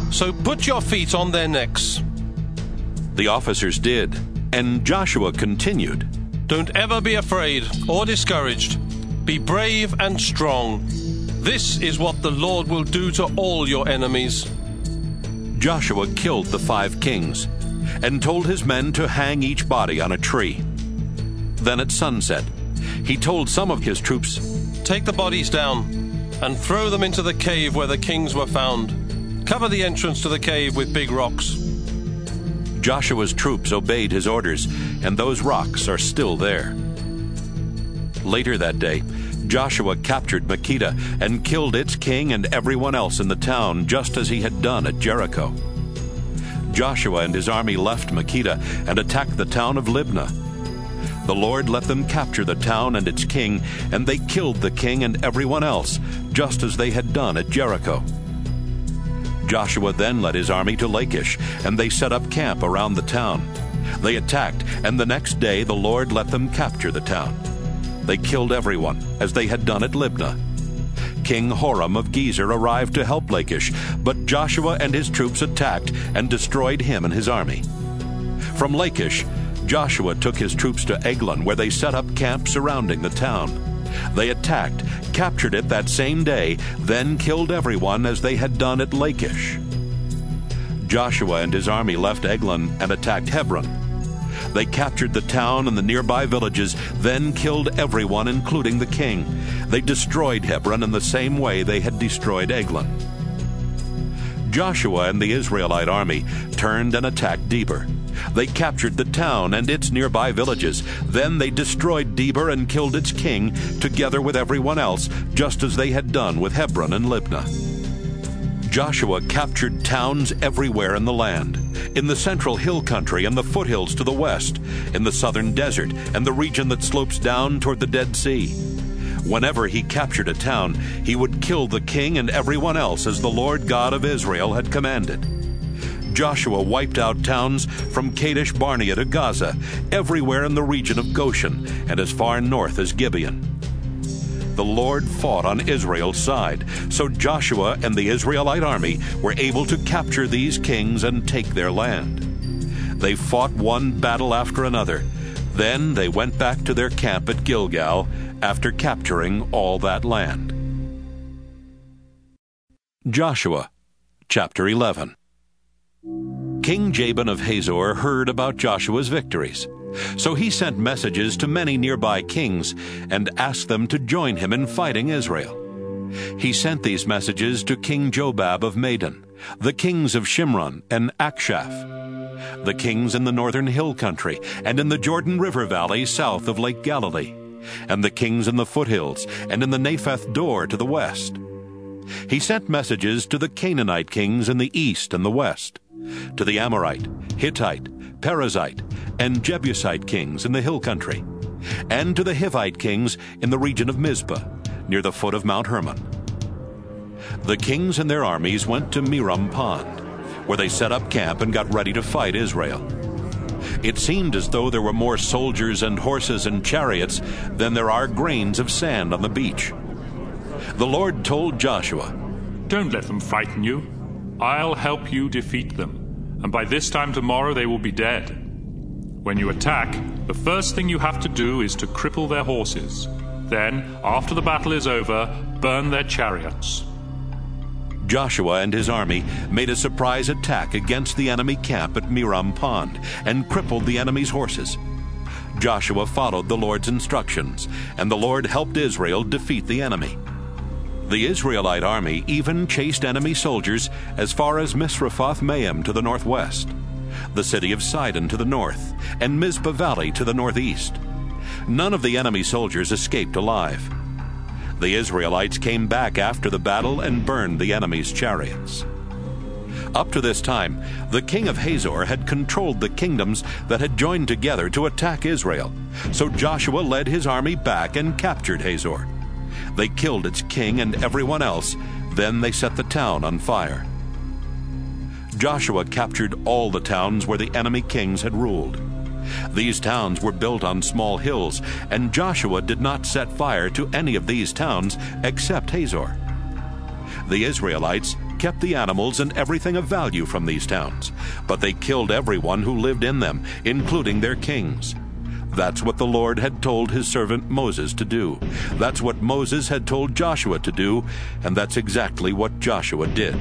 So put your feet on their necks." The officers did, and Joshua continued, "Don't ever be afraid or discouraged. Be brave and strong. This is what the Lord will do to all your enemies." Joshua killed the five kings and told his men to hang each body on a tree. Then at sunset, he told some of his troops, "Take the bodies down and throw them into the cave where the kings were found. Cover the entrance to the cave with big rocks." Joshua's troops obeyed his orders, and those rocks are still there. Later that day, Joshua captured Makkedah and killed its king and everyone else in the town, just as he had done at Jericho. Joshua and his army left Makkedah and attacked the town of Libnah. The Lord let them capture the town and its king, and they killed the king and everyone else, just as they had done at Jericho. Joshua then led his army to Lachish, and they set up camp around the town. They attacked, and the next day the Lord let them capture the town. They killed everyone, as they had done at Libnah. King Horam of Gezer arrived to help Lachish, but Joshua and his troops attacked and destroyed him and his army. From Lachish, Joshua took his troops to Eglon, where they set up camp surrounding the town. They attacked, captured it that same day, then killed everyone as they had done at Lachish. Joshua and his army left Eglon and attacked Hebron. They captured the town and the nearby villages, then killed everyone, including the king. They destroyed Hebron in the same way they had destroyed Eglon. Joshua and the Israelite army turned and attacked Debir. They captured the town and its nearby villages. Then they destroyed Debir and killed its king, together with everyone else, just as they had done with Hebron and Libnah. Joshua captured towns everywhere in the land, in the central hill country and the foothills to the west, in the southern desert and the region that slopes down toward the Dead Sea. Whenever he captured a town, he would kill the king and everyone else as the Lord God of Israel had commanded. Joshua wiped out towns from Kadesh Barnea to Gaza, everywhere in the region of Goshen, and as far north as Gibeon. The Lord fought on Israel's side, so Joshua and the Israelite army were able to capture these kings and take their land. They fought one battle after another. Then they went back to their camp at Gilgal after capturing all that land. Joshua chapter eleven. King Jabin of Hazor heard about Joshua's victories. So he sent messages to many nearby kings and asked them to join him in fighting Israel. He sent these messages to King Jobab of Madon, the kings of Shimron and Akshaph, the kings in the northern hill country and in the Jordan River valley south of Lake Galilee, and the kings in the foothills and in the Naphath Dor to the west. He sent messages to the Canaanite kings in the east and the west, to the Amorite, Hittite, Perizzite, and Jebusite kings in the hill country, and to the Hivite kings in the region of Mizpah, near the foot of Mount Hermon. The kings and their armies went to Merom Pond, where they set up camp and got ready to fight Israel. It seemed as though there were more soldiers and horses and chariots than there are grains of sand on the beach. The Lord told Joshua, "Don't let them frighten you. I'll help you defeat them, and by this time tomorrow they will be dead. When you attack, the first thing you have to do is to cripple their horses. Then, after the battle is over, burn their chariots." Joshua and his army made a surprise attack against the enemy camp at Merom Pond and crippled the enemy's horses. Joshua followed the Lord's instructions, and the Lord helped Israel defeat the enemy. The Israelite army even chased enemy soldiers as far as Misrephoth Maim to the northwest, the city of Sidon to the north, and Mizpah Valley to the northeast. None of the enemy soldiers escaped alive. The Israelites came back after the battle and burned the enemy's chariots. Up to this time, the king of Hazor had controlled the kingdoms that had joined together to attack Israel, so Joshua led his army back and captured Hazor. They killed its king and everyone else. Then they set the town on fire. Joshua captured all the towns where the enemy kings had ruled. These towns were built on small hills, and Joshua did not set fire to any of these towns except Hazor. The Israelites kept the animals and everything of value from these towns, but they killed everyone who lived in them, including their kings. That's what the Lord had told his servant Moses to do. That's what Moses had told Joshua to do, and that's exactly what Joshua did.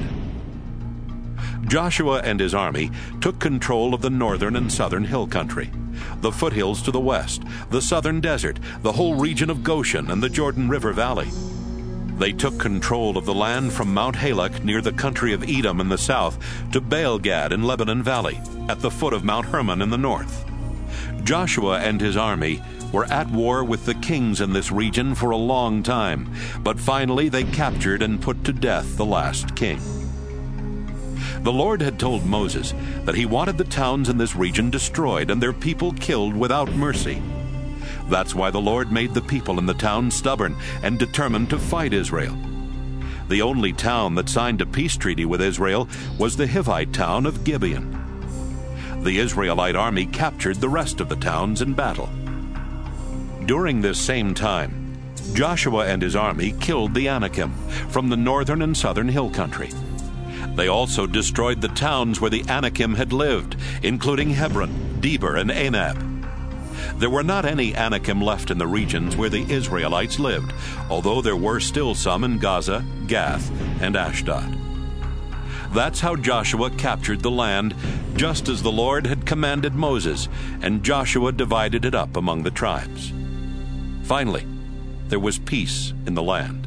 Joshua and his army took control of the northern and southern hill country, the foothills to the west, the southern desert, the whole region of Goshen and the Jordan River Valley. They took control of the land from Mount Halak near the country of Edom in the south to Baal-Gad in Lebanon Valley, at the foot of Mount Hermon in the north. Joshua and his army were at war with the kings in this region for a long time, but finally they captured and put to death the last king. The Lord had told Moses that he wanted the towns in this region destroyed and their people killed without mercy. That's why the Lord made the people in the town stubborn and determined to fight Israel. The only town that signed a peace treaty with Israel was the Hivite town of Gibeon. The Israelite army captured the rest of the towns in battle. During this same time, Joshua and his army killed the Anakim from the northern and southern hill country. They also destroyed the towns where the Anakim had lived, including Hebron, Debir, and Anab. There were not any Anakim left in the regions where the Israelites lived, although there were still some in Gaza, Gath, and Ashdod. That's how Joshua captured the land, just as the Lord had commanded Moses, and Joshua divided it up among the tribes. Finally, there was peace in the land.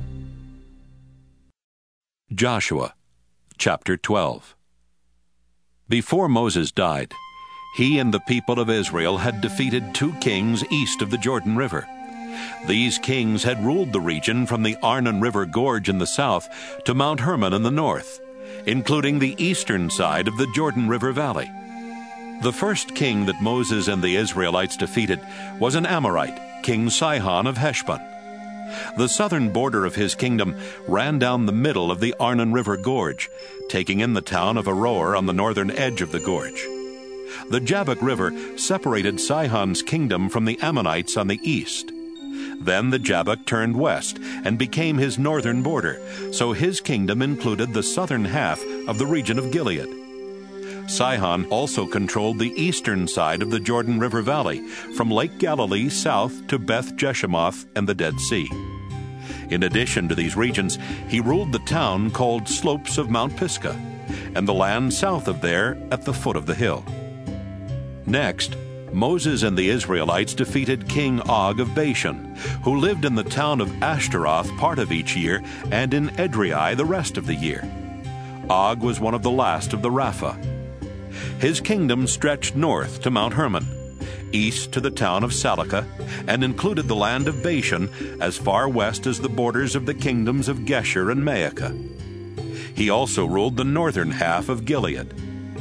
Joshua chapter twelve. Before Moses died, he and the people of Israel had defeated two kings east of the Jordan River. These kings had ruled the region from the Arnon River Gorge in the south to Mount Hermon in the north, including the eastern side of the Jordan River Valley. The first king that Moses and the Israelites defeated was an Amorite, King Sihon of Heshbon. The southern border of his kingdom ran down the middle of the Arnon River Gorge, taking in the town of Aroer on the northern edge of the gorge. The Jabbok River separated Sihon's kingdom from the Ammonites on the east. Then the Jabbok turned west and became his northern border, so his kingdom included the southern half of the region of Gilead. Sihon also controlled the eastern side of the Jordan River Valley, from Lake Galilee south to Beth Jeshimoth and the Dead Sea. In addition to these regions, he ruled the town called Slopes of Mount Pisgah, and the land south of there at the foot of the hill. Next, Moses and the Israelites defeated King Og of Bashan, who lived in the town of Ashtaroth part of each year and in Edrei the rest of the year. Og was one of the last of the Rapha. His kingdom stretched north to Mount Hermon, east to the town of Salakah, and included the land of Bashan as far west as the borders of the kingdoms of Geshur and Maacah. He also ruled the northern half of Gilead.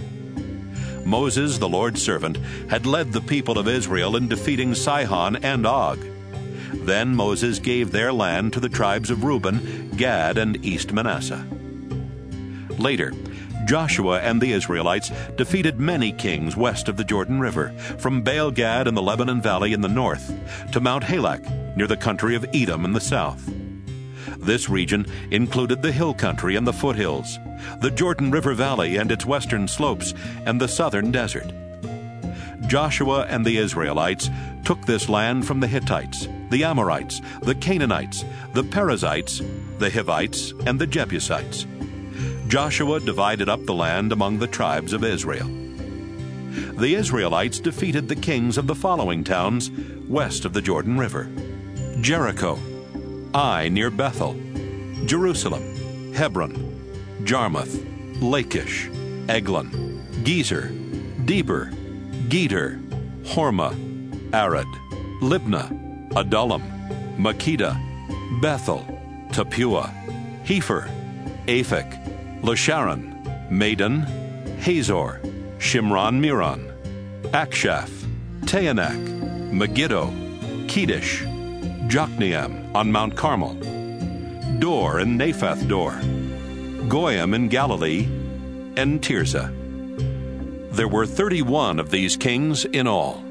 Moses, the Lord's servant, had led the people of Israel in defeating Sihon and Og. Then Moses gave their land to the tribes of Reuben, Gad, and East Manasseh. Later, Joshua and the Israelites defeated many kings west of the Jordan River, from Baal-Gad in the Lebanon Valley in the north to Mount Halak near the country of Edom in the south. This region included the hill country and the foothills, the Jordan River Valley and its western slopes, and the southern desert. Joshua and the Israelites took this land from the Hittites, the Amorites, the Canaanites, the Perizzites, the Hivites, and the Jebusites. Joshua divided up the land among the tribes of Israel. The Israelites defeated the kings of the following towns west of the Jordan River: Jericho, Ai near Bethel, Jerusalem, Hebron, Jarmuth, Lachish, Eglon, Gezer, Debir, Geder, Hormah, Arad, Libnah, Adullam, Makkedah, Bethel, Tappuah, Hepher, Aphek, Lasharon, Madon, Hazor, Shimron-Meron, Akshaph, Taanach, Megiddo, Kedesh, Jokneam on Mount Carmel, Dor and Naphath Dor, Goyim in Galilee, and Tirzah. There were thirty-one of these kings in all.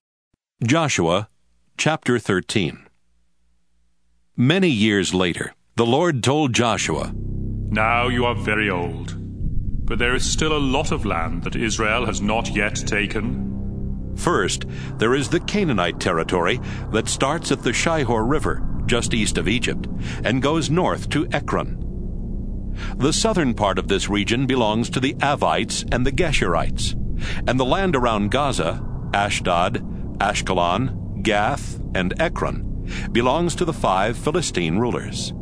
Joshua chapter thirteen. Many years later, The Lord told Joshua, "Now you are very old, but there is still a lot of land that Israel has not yet taken. First, there is the Canaanite territory that starts at the Shihor River, just east of Egypt, and goes north to Ekron. The southern part of this region belongs to the Avites and the Geshurites, and the land around Gaza, Ashdod, Ashkelon, Gath, and Ekron, belongs to the five Philistine rulers.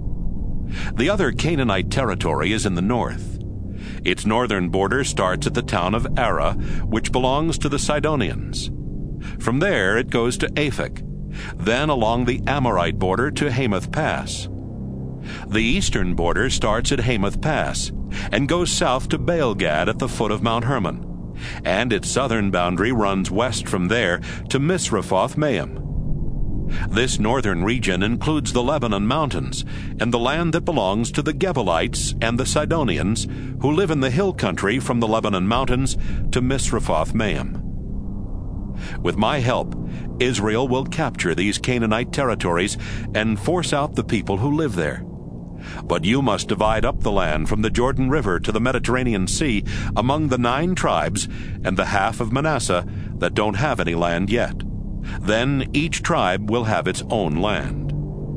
The other Canaanite territory is in the north. Its northern border starts at the town of Ara, which belongs to the Sidonians. From there it goes to Aphek, then along the Amorite border to Hamath Pass. The eastern border starts at Hamath Pass and goes south to Baal-Gad at the foot of Mount Hermon, and its southern boundary runs west from there to Misrephoth-Maim. This northern region includes the Lebanon mountains and the land that belongs to the Gebalites and the Sidonians, who live in the hill country from the Lebanon mountains to Misrephoth-Maim. With my help, Israel will capture these Canaanite territories and force out the people who live there. But you must divide up the land from the Jordan River to the Mediterranean Sea among the nine tribes and the half of Manasseh that don't have any land yet. Then each tribe will have its own land.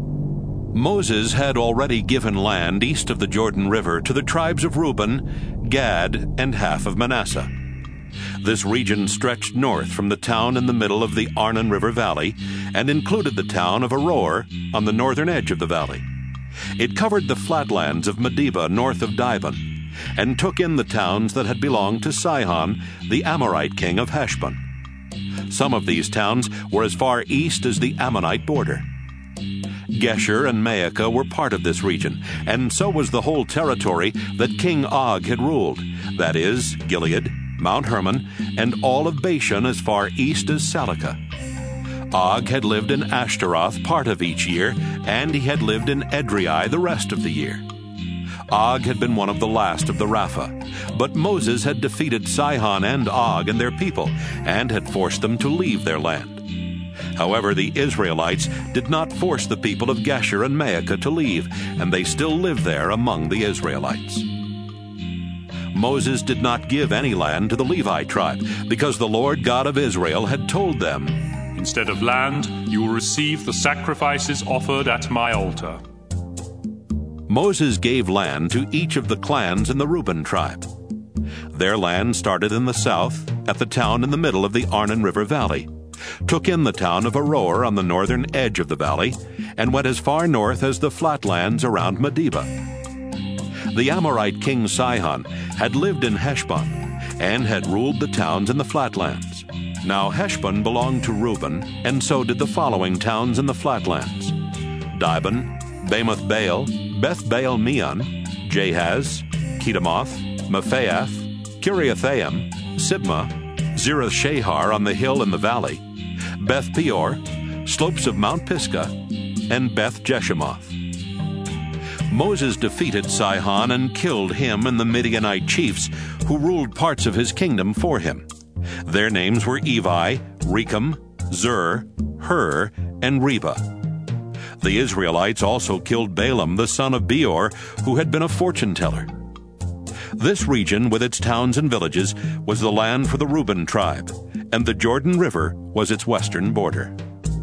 Moses had already given land east of the Jordan River to the tribes of Reuben, Gad, and half of Manasseh. This region stretched north from the town in the middle of the Arnon River Valley and included the town of Aroer on the northern edge of the valley. It covered the flatlands of Medeba north of Dibon and took in the towns that had belonged to Sihon, the Amorite king of Heshbon. Some of these towns were as far east as the Ammonite border. Geshur and Maacah were part of this region, and so was the whole territory that King Og had ruled, that is, Gilead, Mount Hermon, and all of Bashan as far east as Salecah. Og had lived in Ashtaroth part of each year, and he had lived in Edrei the rest of the year. Og had been one of the last of the Rapha, but Moses had defeated Sihon and Og and their people, and had forced them to leave their land. However, the Israelites did not force the people of Geshur and Maacah to leave, and they still lived there among the Israelites. Moses did not give any land to the Levi tribe, because the Lord God of Israel had told them, "Instead of land, you will receive the sacrifices offered at my altar." Moses gave land to each of the clans in the Reuben tribe. Their land started in the south, at the town in the middle of the Arnon River Valley, took in the town of Aroer on the northern edge of the valley, and went as far north as the flatlands around Medeba. The Amorite king Sihon had lived in Heshbon and had ruled the towns in the flatlands. Now Heshbon belonged to Reuben, and so did the following towns in the flatlands: Dibon, Bamoth Baal, Beth Baal Meon, Jahaz, Kedemoth, Mephaath, Kiriathaim, Sibmah, Zerath Shahar on the hill in the valley, Beth Peor, slopes of Mount Pisgah, and Beth Jeshemoth. Moses defeated Sihon and killed him and the Midianite chiefs who ruled parts of his kingdom for him. Their names were Evi, Rechem, Zur, Hur, and Reba. The Israelites also killed Balaam, the son of Beor, who had been a fortune-teller. This region, with its towns and villages, was the land for the Reuben tribe, and the Jordan River was its western border.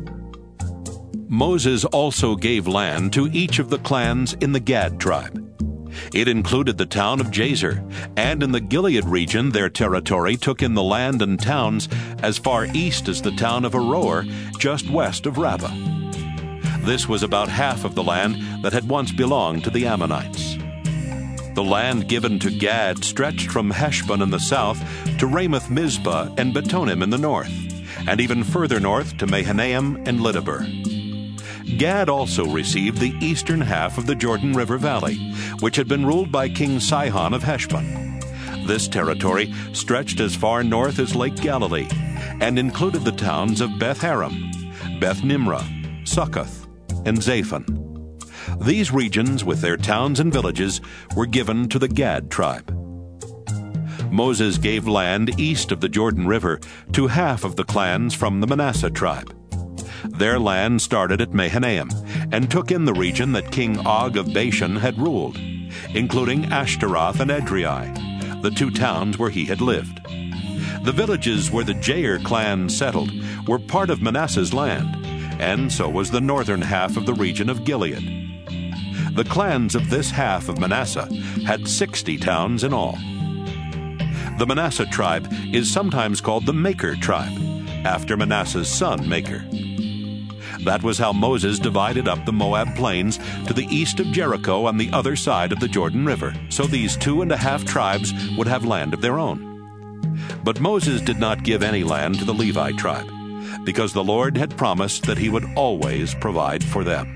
Moses also gave land to each of the clans in the Gad tribe. It included the town of Jazer, and in the Gilead region their territory took in the land and towns as far east as the town of Aroer, just west of Rabbah. This was about half of the land that had once belonged to the Ammonites. The land given to Gad stretched from Heshbon in the south to Ramoth Mizpah and Betonim in the north, and even further north to Mahanaim and Lidaber. Gad also received the eastern half of the Jordan River Valley, which had been ruled by King Sihon of Heshbon. This territory stretched as far north as Lake Galilee, and included the towns of Beth Haram, Beth Nimrah, Succoth, and Zaphon. These regions, with their towns and villages, were given to the Gad tribe. Moses gave land east of the Jordan River to half of the clans from the Manasseh tribe. Their land started at Mahanaim and took in the region that King Og of Bashan had ruled, including Ashtaroth and Edrei, the two towns where he had lived. The villages where the Jair clan settled were part of Manasseh's land, and so was the northern half of the region of Gilead. The clans of this half of Manasseh had sixty towns in all. The Manasseh tribe is sometimes called the Maker tribe, after Manasseh's son Maker. That was how Moses divided up the Moab plains to the east of Jericho on the other side of the Jordan River, so these two and a half tribes would have land of their own. But Moses did not give any land to the Levi tribe, because the Lord had promised that he would always provide for them.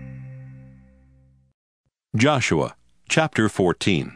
Joshua chapter fourteen.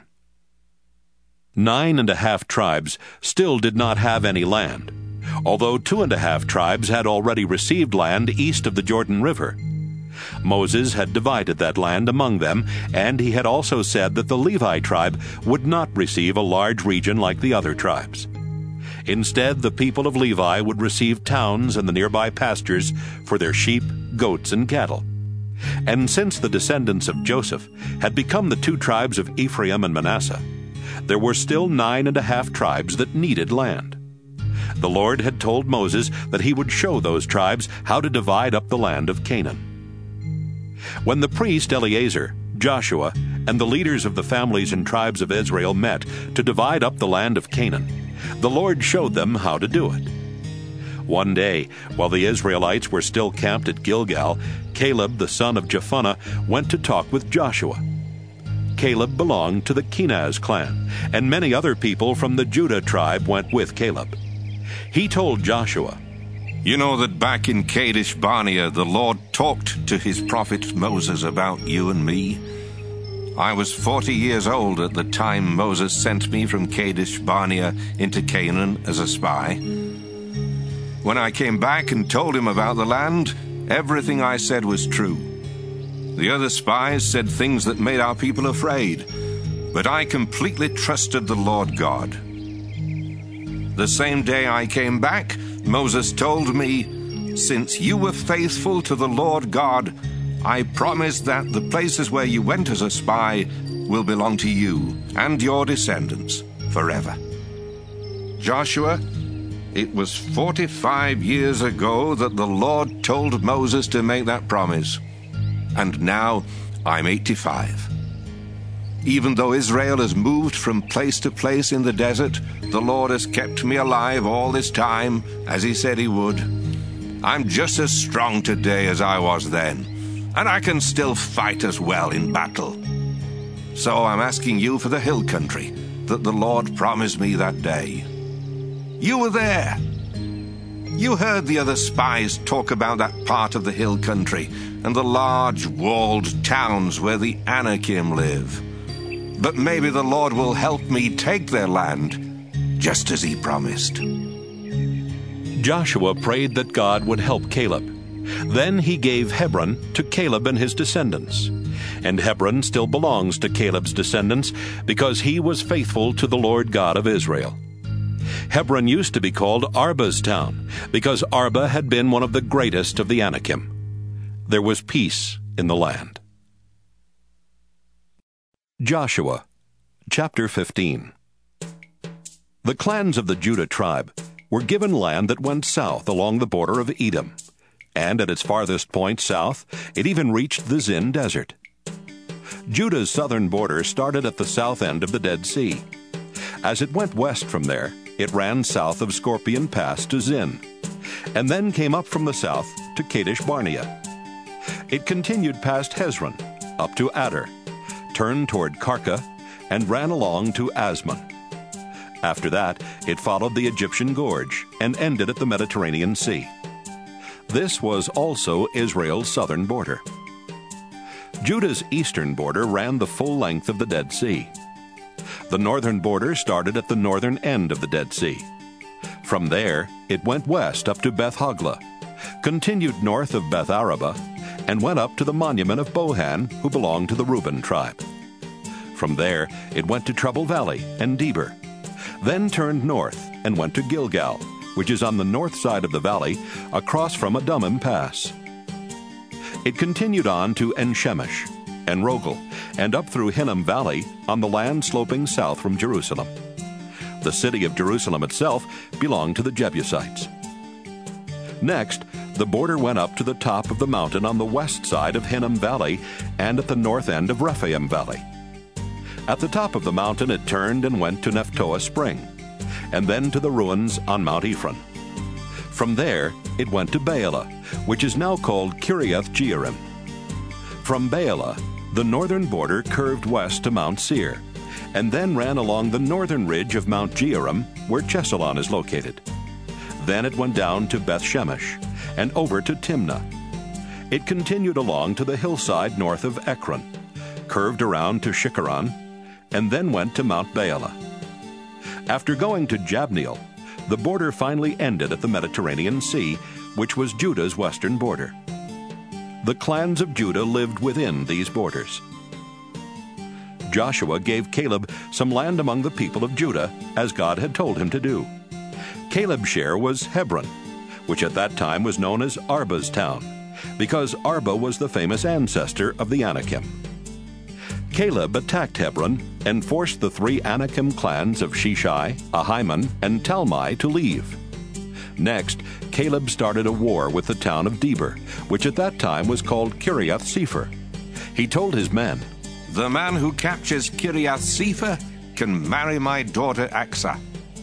Nine and a half tribes still did not have any land, although two and a half tribes had already received land east of the Jordan River. Moses had divided that land among them, and he had also said that the Levi tribe would not receive a large region like the other tribes. Instead, the people of Levi would receive towns and the nearby pastures for their sheep, goats, and cattle. And since the descendants of Joseph had become the two tribes of Ephraim and Manasseh, there were still nine and a half tribes that needed land. The Lord had told Moses that he would show those tribes how to divide up the land of Canaan. When the priest Eleazar, Joshua, and the leaders of the families and tribes of Israel met to divide up the land of Canaan, the Lord showed them how to do it. One day, while the Israelites were still camped at Gilgal, Caleb, the son of Jephunneh, went to talk with Joshua. Caleb belonged to the Kenaz clan, and many other people from the Judah tribe went with Caleb. He told Joshua, "You know that back in Kadesh Barnea the Lord talked to his prophet Moses about you and me. I was forty years old at the time Moses sent me from Kadesh Barnea into Canaan as a spy. When I came back and told him about the land, everything I said was true. The other spies said things that made our people afraid, but I completely trusted the Lord God. The same day I came back, Moses told me, 'Since you were faithful to the Lord God, I promise that the places where you went as a spy will belong to you and your descendants forever.' Joshua, it was forty-five years ago that the Lord told Moses to make that promise, and now I'm eighty-five. Even though Israel has moved from place to place in the desert, the Lord has kept me alive all this time, as he said he would. I'm just as strong today as I was then, and I can still fight as well in battle. So I'm asking you for the hill country that the Lord promised me that day. You were there. You heard the other spies talk about that part of the hill country and the large walled towns where the Anakim live. But maybe the Lord will help me take their land, just as he promised." Joshua prayed that God would help Caleb. Then he gave Hebron to Caleb and his descendants. And Hebron still belongs to Caleb's descendants because he was faithful to the Lord God of Israel. Hebron used to be called Arba's town because Arba had been one of the greatest of the Anakim. There was peace in the land. Joshua chapter fifteen. The clans of the Judah tribe were given land that went south along the border of Edom, and at its farthest point south, it even reached the Zin Desert. Judah's southern border started at the south end of the Dead Sea. As it went west from there, it ran south of Scorpion Pass to Zin, and then came up from the south to Kadesh Barnea. It continued past Hezron, up to Adar, turned toward Karka, and ran along to Asmon. After that, it followed the Egyptian Gorge and ended at the Mediterranean Sea. This was also Israel's southern border. Judah's eastern border ran the full length of the Dead Sea. The northern border started at the northern end of the Dead Sea. From there, it went west up to Beth Hogla, continued north of Beth Araba, and went up to the monument of Bohan, who belonged to the Reuben tribe. From there, it went to Treble Valley and Deber, then turned north and went to Gilgal, which is on the north side of the valley, across from Adummim Pass. It continued on to En-Shemesh, En-Rogel, and up through Hinnom Valley on the land sloping south from Jerusalem. The city of Jerusalem itself belonged to the Jebusites. Next, the border went up to the top of the mountain on the west side of Hinnom Valley and at the north end of Rephaim Valley. At the top of the mountain it turned and went to Nephtoah Spring, and then to the ruins on Mount Ephron. From there it went to Baalah, which is now called Kiriath Jearim. From Baalah, the northern border curved west to Mount Seir, and then ran along the northern ridge of Mount Jearim, where Chesalon is located. Then it went down to Beth Shemesh, and over to Timnah. It continued along to the hillside north of Ekron, curved around to Shikharon, and then went to Mount Baalah. After going to Jabneel, the border finally ended at the Mediterranean Sea, which was Judah's western border. The clans of Judah lived within these borders. Joshua gave Caleb some land among the people of Judah, as God had told him to do. Caleb's share was Hebron, which at that time was known as Arba's town, because Arba was the famous ancestor of the Anakim. Caleb attacked Hebron and forced the three Anakim clans of Sheshai, Ahiman, and Talmai to leave. Next, Caleb started a war with the town of Debir, which at that time was called Kiriath Sepher. He told his men, "The man who captures Kiriath Sepher can marry my daughter Aksah."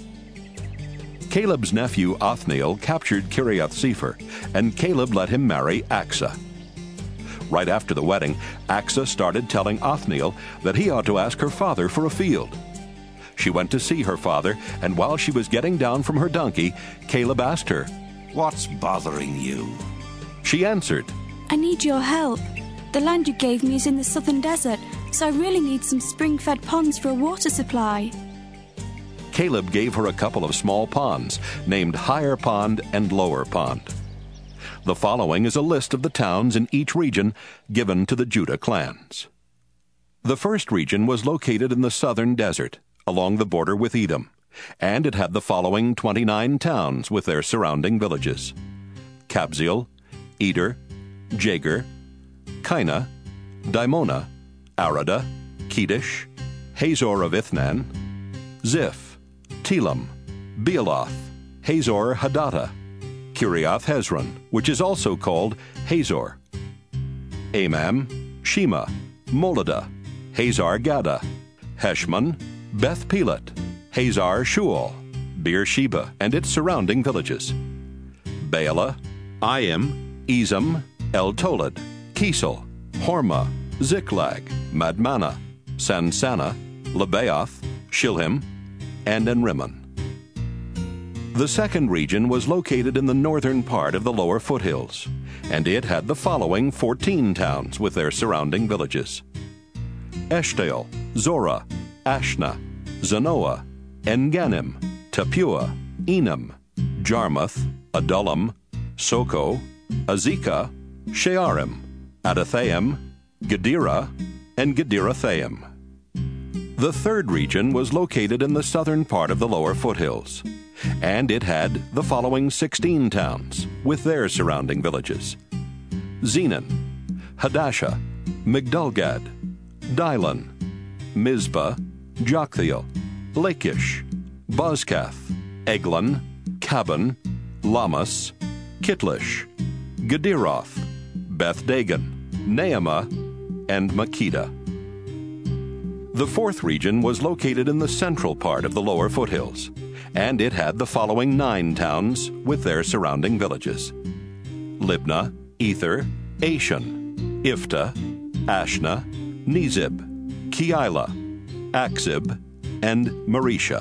Caleb's nephew Othniel captured Kiriath Sepher, and Caleb let him marry Aksah. Right after the wedding, Aksah started telling Othniel that he ought to ask her father for a field. She went to see her father, and while she was getting down from her donkey, Caleb asked her, "What's bothering you?" She answered, "I need your help. The land you gave me is in the southern desert, so I really need some spring-fed ponds for a water supply." Caleb gave her a couple of small ponds, named Higher Pond and Lower Pond. The following is a list of the towns in each region given to the Judah clans. The first region was located in the southern desert, along the border with Edom, and it had the following twenty-nine towns with their surrounding villages: Kabzeel, Eder, Jager, Kainah, Dimona, Arada, Kedesh, Hazor of Ithnan, Ziph, Telam, Bealoth, Hazor Hadattah, Kiriath Hezron, which is also called Hazor, Amam, Shema, Moladah, Hazar Gaddah, Heshmon, Beth Pelet, Hazar Shual, Beersheba and its surrounding villages, Baalah, Ayim, Ezem, El Tolad, Kisel, Hormah, Ziklag, Madmannah, Sansannah, Lebaoth, Shilhim, and En-Rimmon. The second region was located in the northern part of the lower foothills, and it had the following fourteen towns with their surrounding villages: Eshtaol, Zorah, Ashna, Zanoah, En-Ganim, Tappuah, Enam, Jarmuth, Adullam, Soko, Azekah, Shearim, Adathaim, Gederah, and Gederathaim. The third region was located in the southern part of the lower foothills, and it had the following sixteen towns with their surrounding villages: Zenon, Hadashah, Migdalgad, Dylon, Mizpah, Joktheel, Lachish, Bozkath, Eglon, Caban, Lamas, Kitlish, Gederoth, Beth Dagon, Naamah, and Makkedah. The fourth region was located in the central part of the lower foothills, and it had the following nine towns with their surrounding villages: Libnah, Ether, Ashan, Iftah, Ashna, Nezib, Keilah, Achzib, and Mareshah.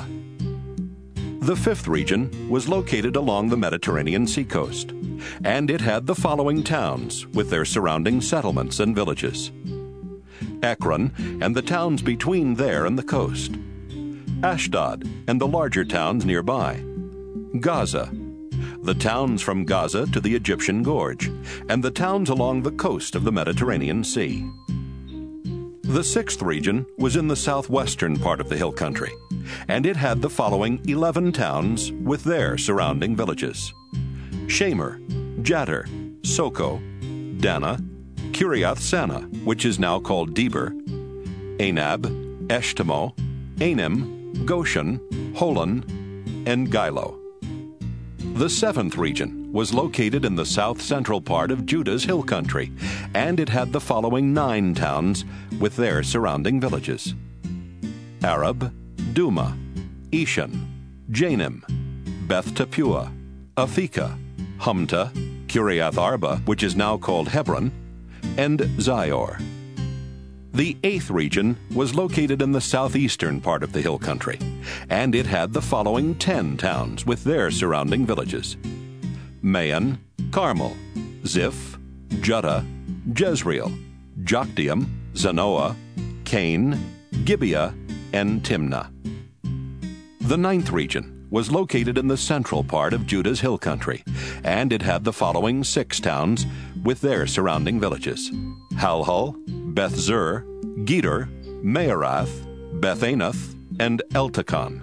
The fifth region was located along the Mediterranean seacoast, and it had the following towns with their surrounding settlements and villages: Ekron and the towns between there and the coast, Ashdod and the larger towns nearby, Gaza, the towns from Gaza to the Egyptian Gorge, and the towns along the coast of the Mediterranean Sea. The sixth region was in the southwestern part of the hill country, and it had the following eleven towns with their surrounding villages: Shamer, Jatter, Soko, Dana, Kiriath Sana, which is now called Deber, Anab, Eshtemo, Anim, Goshen, Holon, and Gilo. The seventh region was located in the south-central part of Judah's hill country, and it had the following nine towns with their surrounding villages: Arab, Duma, Eshan, Janim, Beth Tapua, Aphekah, Humta, Kiriath Arba, which is now called Hebron, and Zior. The eighth region was located in the southeastern part of the hill country, and it had the following ten towns with their surrounding villages: Maon, Carmel, Ziph, Judah, Jezreel, Jokdeam, Zanoah, Cain, Gibeah, and Timnah. The ninth region was located in the central part of Judah's hill country, and it had the following six towns with their surrounding villages: Halhul, Beth Zur, Gedor, Maarath, Beth Anath, and Eltekon.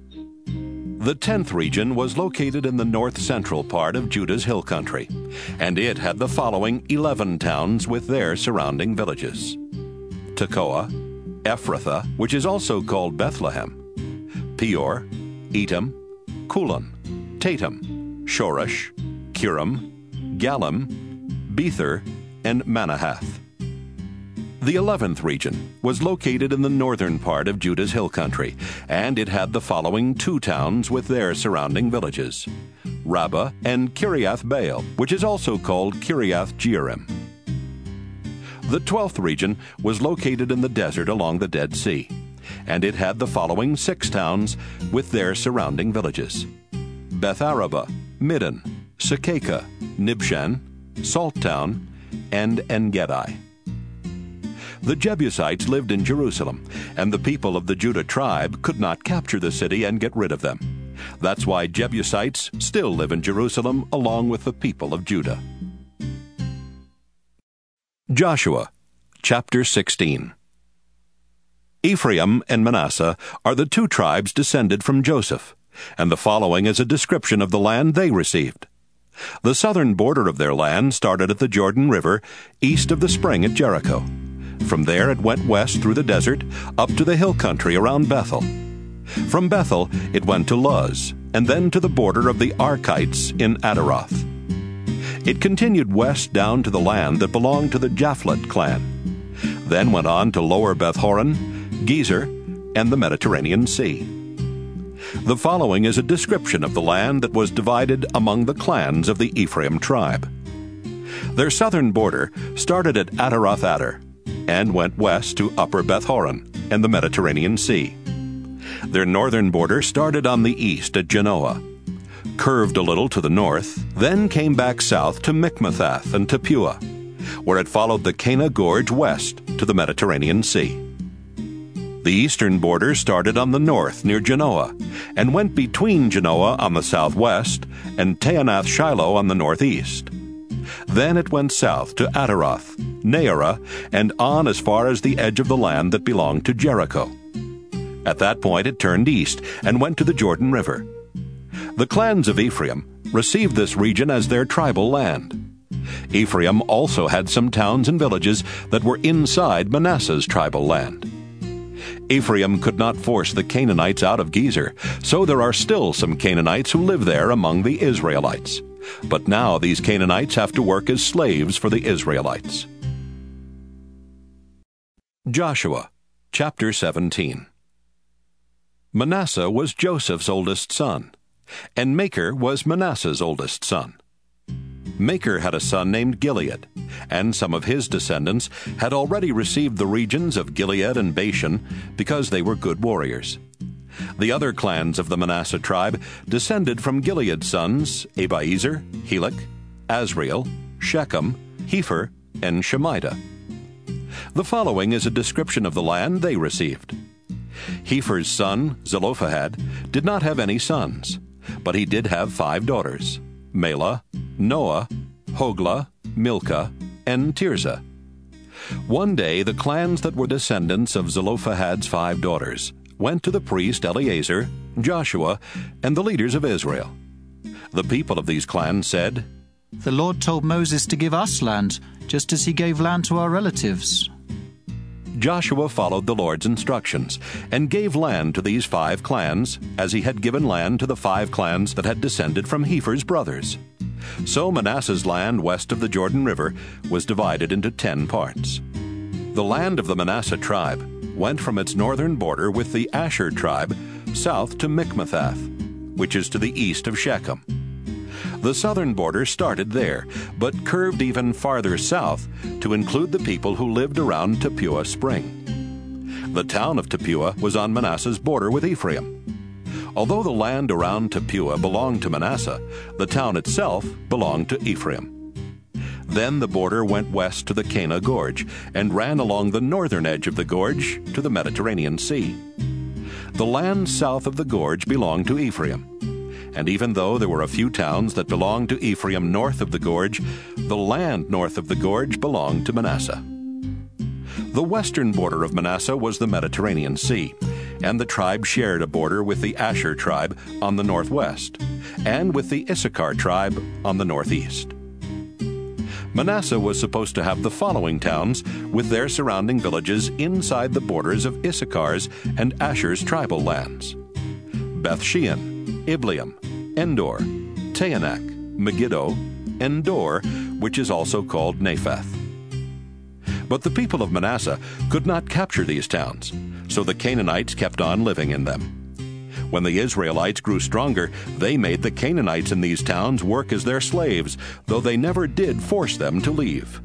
The tenth region was located in the north-central part of Judah's hill country, and it had the following eleven towns with their surrounding villages: Tekoa, Ephrathah, which is also called Bethlehem, Peor, Etam, Kulon, Tatum, Shoresh, Kiram, Galim, Bether, and Manahath. The eleventh region was located in the northern part of Judah's hill country, and it had the following two towns with their surrounding villages: Rabbah and Kiriath Baal, which is also called Kiriath Jearim. The twelfth region was located in the desert along the Dead Sea, and it had the following six towns with their surrounding villages: Beth Araba, Middin, Sekeka, Nibshan, Salttown, and En-Gedi. The Jebusites lived in Jerusalem, and the people of the Judah tribe could not capture the city and get rid of them. That's why Jebusites still live in Jerusalem along with the people of Judah. Joshua, chapter sixteen. Ephraim and Manasseh are the two tribes descended from Joseph, and the following is a description of the land they received. The southern border of their land started at the Jordan River, east of the spring at Jericho. From there it went west through the desert, up to the hill country around Bethel. From Bethel it went to Luz, and then to the border of the Arkites in Adaroth. It continued west down to the land that belonged to the Japhlet clan, then went on to lower Beth-horon, Gezer, and the Mediterranean Sea. The following is a description of the land that was divided among the clans of the Ephraim tribe. Their southern border started at Adaroth-Adar, and went west to Upper Beth-horon and the Mediterranean Sea. Their northern border started on the east at Genoa, curved a little to the north, then came back south to Mikmethath and Tapua, where it followed the Cana Gorge west to the Mediterranean Sea. The eastern border started on the north near Genoa, and went between Genoa on the southwest and Taanath Shiloh on the northeast. Then it went south to Adaroth, Naarah, and on as far as the edge of the land that belonged to Jericho. At that point it turned east and went to the Jordan River. The clans of Ephraim received this region as their tribal land. Ephraim also had some towns and villages that were inside Manasseh's tribal land. Ephraim could not force the Canaanites out of Gezer, so there are still some Canaanites who live there among the Israelites. But now these Canaanites have to work as slaves for the Israelites. Joshua, chapter seventeen. Manasseh was Joseph's oldest son, and Machir was Manasseh's oldest son. Machir had a son named Gilead, and some of his descendants had already received the regions of Gilead and Bashan because they were good warriors. The other clans of the Manasseh tribe descended from Gilead's sons Abiezer, Helek, Azriel, Shechem, Hepher, and Shemida. The following is a description of the land they received. Hepher's son, Zelophehad, did not have any sons, but he did have five daughters: Mela, Noah, Hoglah, Milcah, and Tirzah. One day the clans that were descendants of Zelophehad's five daughters went to the priest Eleazar, Joshua, and the leaders of Israel. The people of these clans said, "The Lord told Moses to give us land, just as he gave land to our relatives." Joshua followed the Lord's instructions and gave land to these five clans, as he had given land to the five clans that had descended from Hefer's brothers. So Manasseh's land west of the Jordan River was divided into ten parts. The land of the Manasseh tribe went from its northern border with the Asher tribe south to Michmethath, which is to the east of Shechem. The southern border started there, but curved even farther south to include the people who lived around Tappuah Spring. The town of Tappuah was on Manasseh's border with Ephraim. Although the land around Tappuah belonged to Manasseh, the town itself belonged to Ephraim. Then the border went west to the Cana Gorge and ran along the northern edge of the gorge to the Mediterranean Sea. The land south of the gorge belonged to Ephraim. And even though there were a few towns that belonged to Ephraim north of the gorge, the land north of the gorge belonged to Manasseh. The western border of Manasseh was the Mediterranean Sea, and the tribe shared a border with the Asher tribe on the northwest, and with the Issachar tribe on the northeast. Manasseh was supposed to have the following towns with their surrounding villages inside the borders of Issachar's and Asher's tribal lands: Beth-shean, Ibleam, Endor, Taanach, Megiddo, Endor, which is also called Naphath. But the people of Manasseh could not capture these towns, so the Canaanites kept on living in them. When the Israelites grew stronger, they made the Canaanites in these towns work as their slaves, though they never did force them to leave.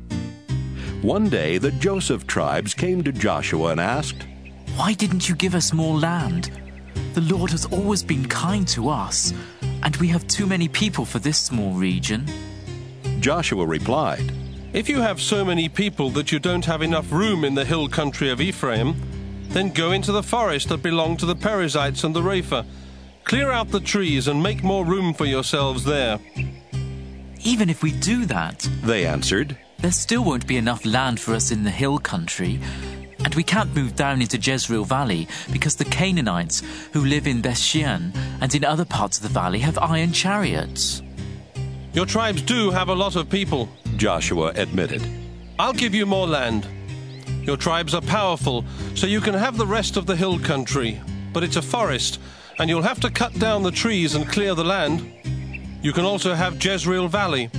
One day the Joseph tribes came to Joshua and asked, "Why didn't you give us more land? The Lord has always been kind to us, and we have too many people for this small region." Joshua replied, "If you have so many people that you don't have enough room in the hill country of Ephraim, then go into the forest that belonged to the Perizzites and the Rapha. Clear out the trees and make more room for yourselves there." "Even if we do that," they answered, "there still won't be enough land for us in the hill country. And we can't move down into Jezreel Valley because the Canaanites who live in Beth-shean and in other parts of the valley have iron chariots." "Your tribes do have a lot of people," Joshua admitted. "I'll give you more land. Your tribes are powerful, so you can have the rest of the hill country. But it's a forest, and you'll have to cut down the trees and clear the land. You can also have Jezreel Valley.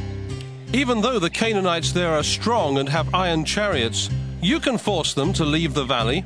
Even though the Canaanites there are strong and have iron chariots, you can force them to leave the valley."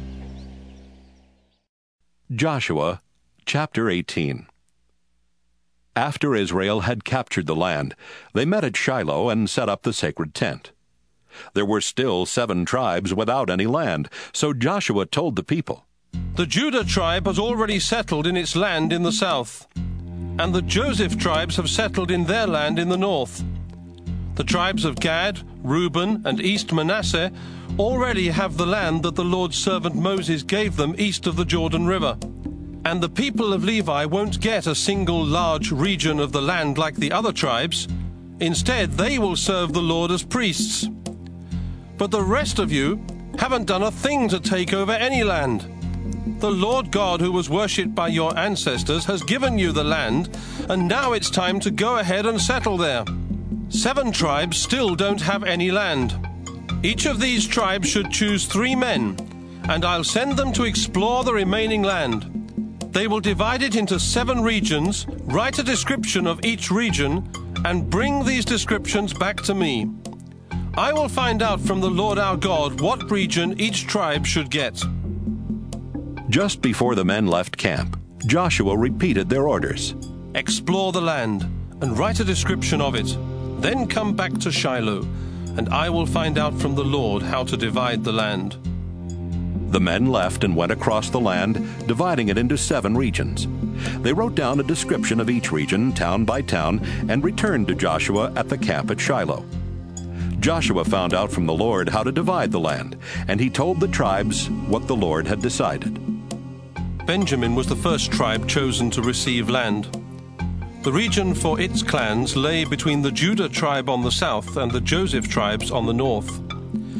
Joshua chapter eighteen. After Israel had captured the land, they met at Shiloh and set up the sacred tent. There were still seven tribes without any land, so Joshua told the people, "The Judah tribe has already settled in its land in the south, and the Joseph tribes have settled in their land in the north. The tribes of Gad, Reuben, and East Manasseh already have the land that the Lord's servant Moses gave them east of the Jordan River. And the people of Levi won't get a single large region of the land like the other tribes. Instead, they will serve the Lord as priests. But the rest of you haven't done a thing to take over any land. The Lord God who was worshipped by your ancestors has given you the land, and now it's time to go ahead and settle there. Seven tribes still don't have any land. Each of these tribes should choose three men, and I'll send them to explore the remaining land. They will divide it into seven regions, write a description of each region, and bring these descriptions back to me. I will find out from the Lord our God what region each tribe should get." Just before the men left camp, Joshua repeated their orders. "Explore the land and write a description of it. Then come back to Shiloh, and I will find out from the Lord how to divide the land." The men left and went across the land, dividing it into seven regions. They wrote down a description of each region, town by town, and returned to Joshua at the camp at Shiloh. Joshua found out from the Lord how to divide the land, and he told the tribes what the Lord had decided. Benjamin was the first tribe chosen to receive land. The region for its clans lay between the Judah tribe on the south and the Joseph tribes on the north.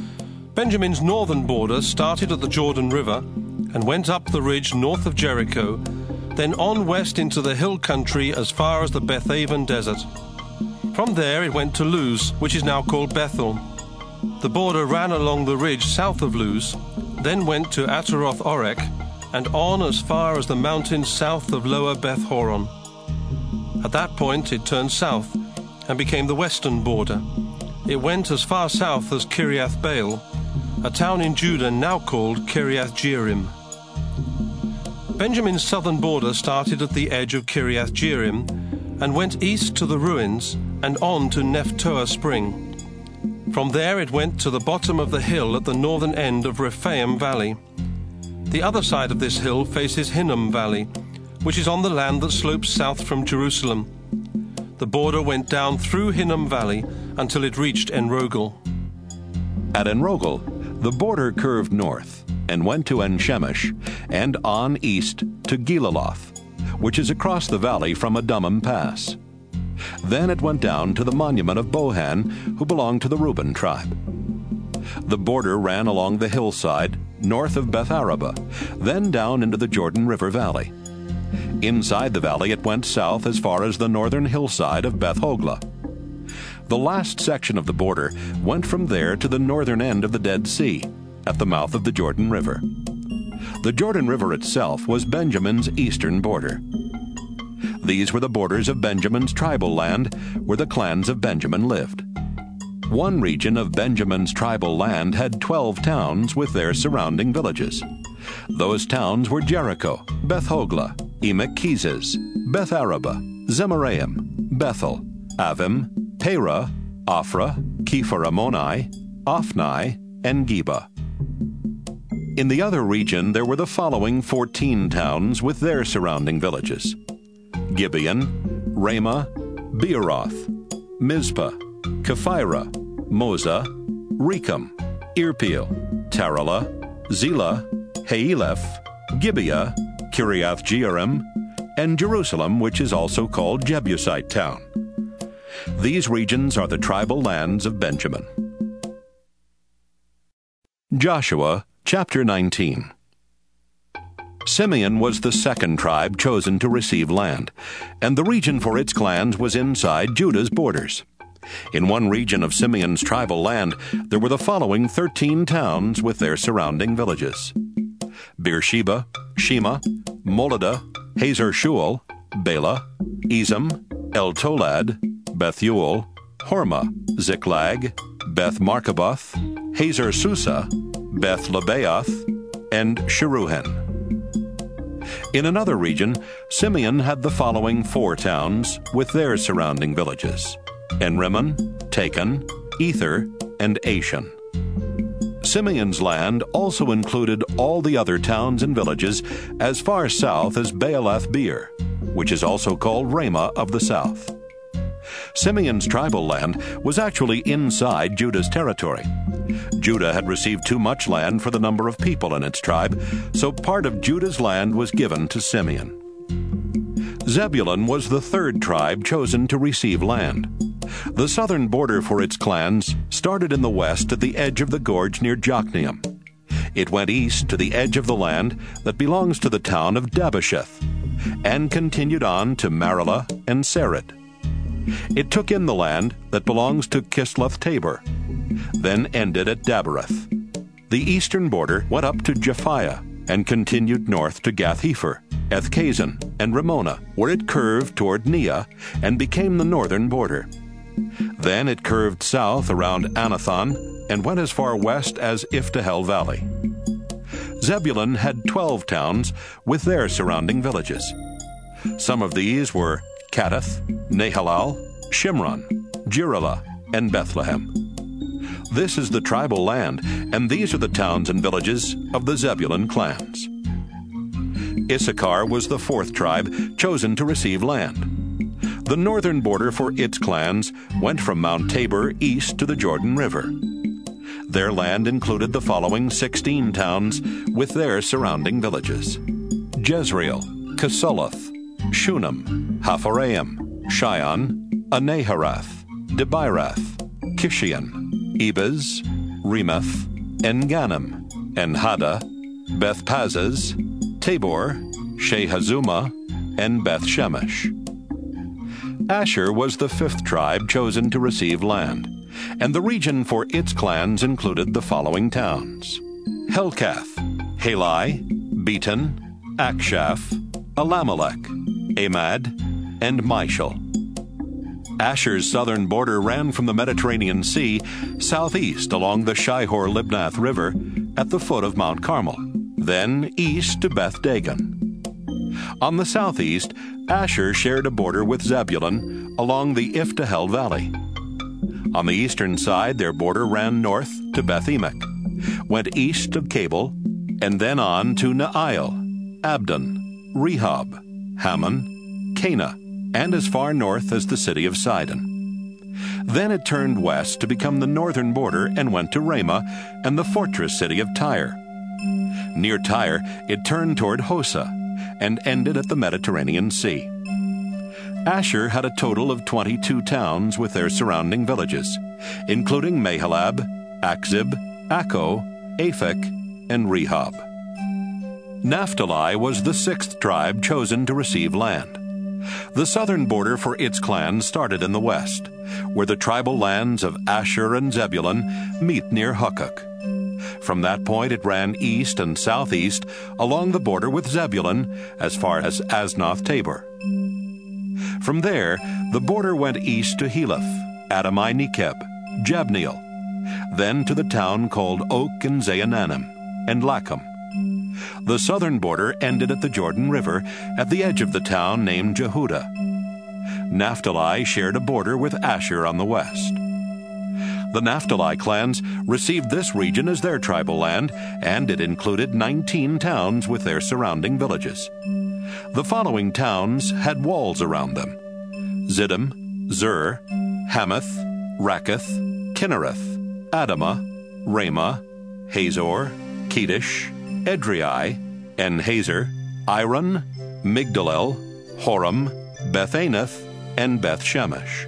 Benjamin's northern border started at the Jordan River and went up the ridge north of Jericho, then on west into the hill country as far as the Bethaven desert. From there it went to Luz, which is now called Bethel. The border ran along the ridge south of Luz, then went to Ataroth Orek, and on as far as the mountains south of Lower Beth Horon. At that point it turned south and became the western border. It went as far south as Kiriath Baal, a town in Judah now called Kiriath Jearim. Benjamin's southern border started at the edge of Kiriath Jearim and went east to the ruins and on to Nephtoah Spring. From there it went to the bottom of the hill at the northern end of Rephaim Valley. The other side of this hill faces Hinnom Valley, which is on the land that slopes south from Jerusalem. The border went down through Hinnom Valley until it reached En-Rogel. At En-Rogel, the border curved north and went to En-Shemesh and on east to Gilaloth, which is across the valley from Adummim Pass. Then it went down to the monument of Bohan, who belonged to the Reuben tribe. The border ran along the hillside north of Beth Araba, then down into the Jordan River Valley. Inside the valley it went south as far as the northern hillside of Beth Hogla. The last section of the border went from there to the northern end of the Dead Sea, at the mouth of the Jordan River. The Jordan River itself was Benjamin's eastern border. These were the borders of Benjamin's tribal land, where the clans of Benjamin lived. One region of Benjamin's tribal land had twelve towns with their surrounding villages. Those towns were Jericho, Beth Hogla, Emek Keziz, Beth Araba, Zemaraim, Bethel, Avim, Terah, Ophrah, Kephar Ammoni, Ophni, and Geba. In the other region there were the following fourteen towns with their surrounding villages: Gibeon, Ramah, Beeroth, Mizpah, Kephirah, Moza, Rechem, Irpeel, Tarala, Zelah, Haeleph, Gibeah, Kiriath Jearim, and Jerusalem, which is also called Jebusite town. These regions are the tribal lands of Benjamin. Joshua chapter nineteen. Simeon was the second tribe chosen to receive land, and the region for its clans was inside Judah's borders. In one region of Simeon's tribal land, there were the following thirteen towns with their surrounding villages: Beersheba, Shema, Moladah, Hazer Shual, Bela, Ezem, El Tolad, Bethuel, Hormah, Ziklag, Beth Markaboth, Hazer Susa, Beth Lebaoth, and Sheruhen. In another region, Simeon had the following four towns with their surrounding villages: Enrimmon, Taken, Ether, and Ashan. Simeon's land also included all the other towns and villages as far south as Baalath Beer, which is also called Ramah of the south. Simeon's tribal land was actually inside Judah's territory. Judah had received too much land for the number of people in its tribe, so part of Judah's land was given to Simeon. Zebulun was the third tribe chosen to receive land. The southern border for its clans started in the west at the edge of the gorge near Jokneam. It went east to the edge of the land that belongs to the town of Dabbesheth, and continued on to Maralah and Sarid. It took in the land that belongs to Kisloth Tabor, then ended at Daberath. The eastern border went up to Japhiah and continued north to Gath-Hepher, Ethkazin, and Ramona, where it curved toward Neah and became the northern border. Then it curved south around Anathon and went as far west as Iftahel Valley. Zebulun had twelve towns with their surrounding villages. Some of these were Kadesh, Nahalal, Shimron, Jerilah, and Bethlehem. This is the tribal land, and these are the towns and villages of the Zebulun clans. Issachar was the fourth tribe chosen to receive land. The northern border for its clans went from Mount Tabor east to the Jordan River. Their land included the following sixteen towns with their surrounding villages: Jezreel, Kesoloth, Shunem, Hapharaim, Shion, Anaharath, Debirath, Kishion, Ebez, Remeth, En-Ganim, En-Hada, Beth-Pazzaz, Tabor, Shehazuma, and Beth-Shemesh. Asher was the fifth tribe chosen to receive land, and the region for its clans included the following towns: Helkath, Halai, Beton, Akshaph, Alamelech, Amad, and Mishal. Asher's southern border ran from the Mediterranean Sea southeast along the Shihor-Libnath River at the foot of Mount Carmel, then east to Beth Dagon. On the southeast, Asher shared a border with Zebulun along the Iftahel Valley. On the eastern side, their border ran north to Beth-Emek, went east of Cable, and then on to Naail, Abdon, Rehob, Hammon, Cana, and as far north as the city of Sidon. Then it turned west to become the northern border and went to Ramah and the fortress city of Tyre. Near Tyre, it turned toward Hosa and ended at the Mediterranean Sea. Asher had a total of twenty-two towns with their surrounding villages, including Mahalab, Akzib, Akko, Aphek, and Rehob. Naphtali was the sixth tribe chosen to receive land. The southern border for its clan started in the west, where the tribal lands of Asher and Zebulun meet near Hukkok. From that point it ran east and southeast along the border with Zebulun as far as Aznoth Tabor. From there, the border went east to Heleph, Adamai Nekeb, Jabneel, then to the town called Oak and Zaananim, and Lachem. The southern border ended at the Jordan River at the edge of the town named Jehudah. Naphtali shared a border with Asher on the west. The Naphtali clans received this region as their tribal land, and it included nineteen towns with their surrounding villages. The following towns had walls around them: Ziddim, Zur, Hamath, Rakkath, Kinnereth, Adamah, Ramah, Hazor, Kedesh, Edrei, En-Hazer, Iron, Migdalel, Horem, Beth-Anath, and Beth-Shemesh.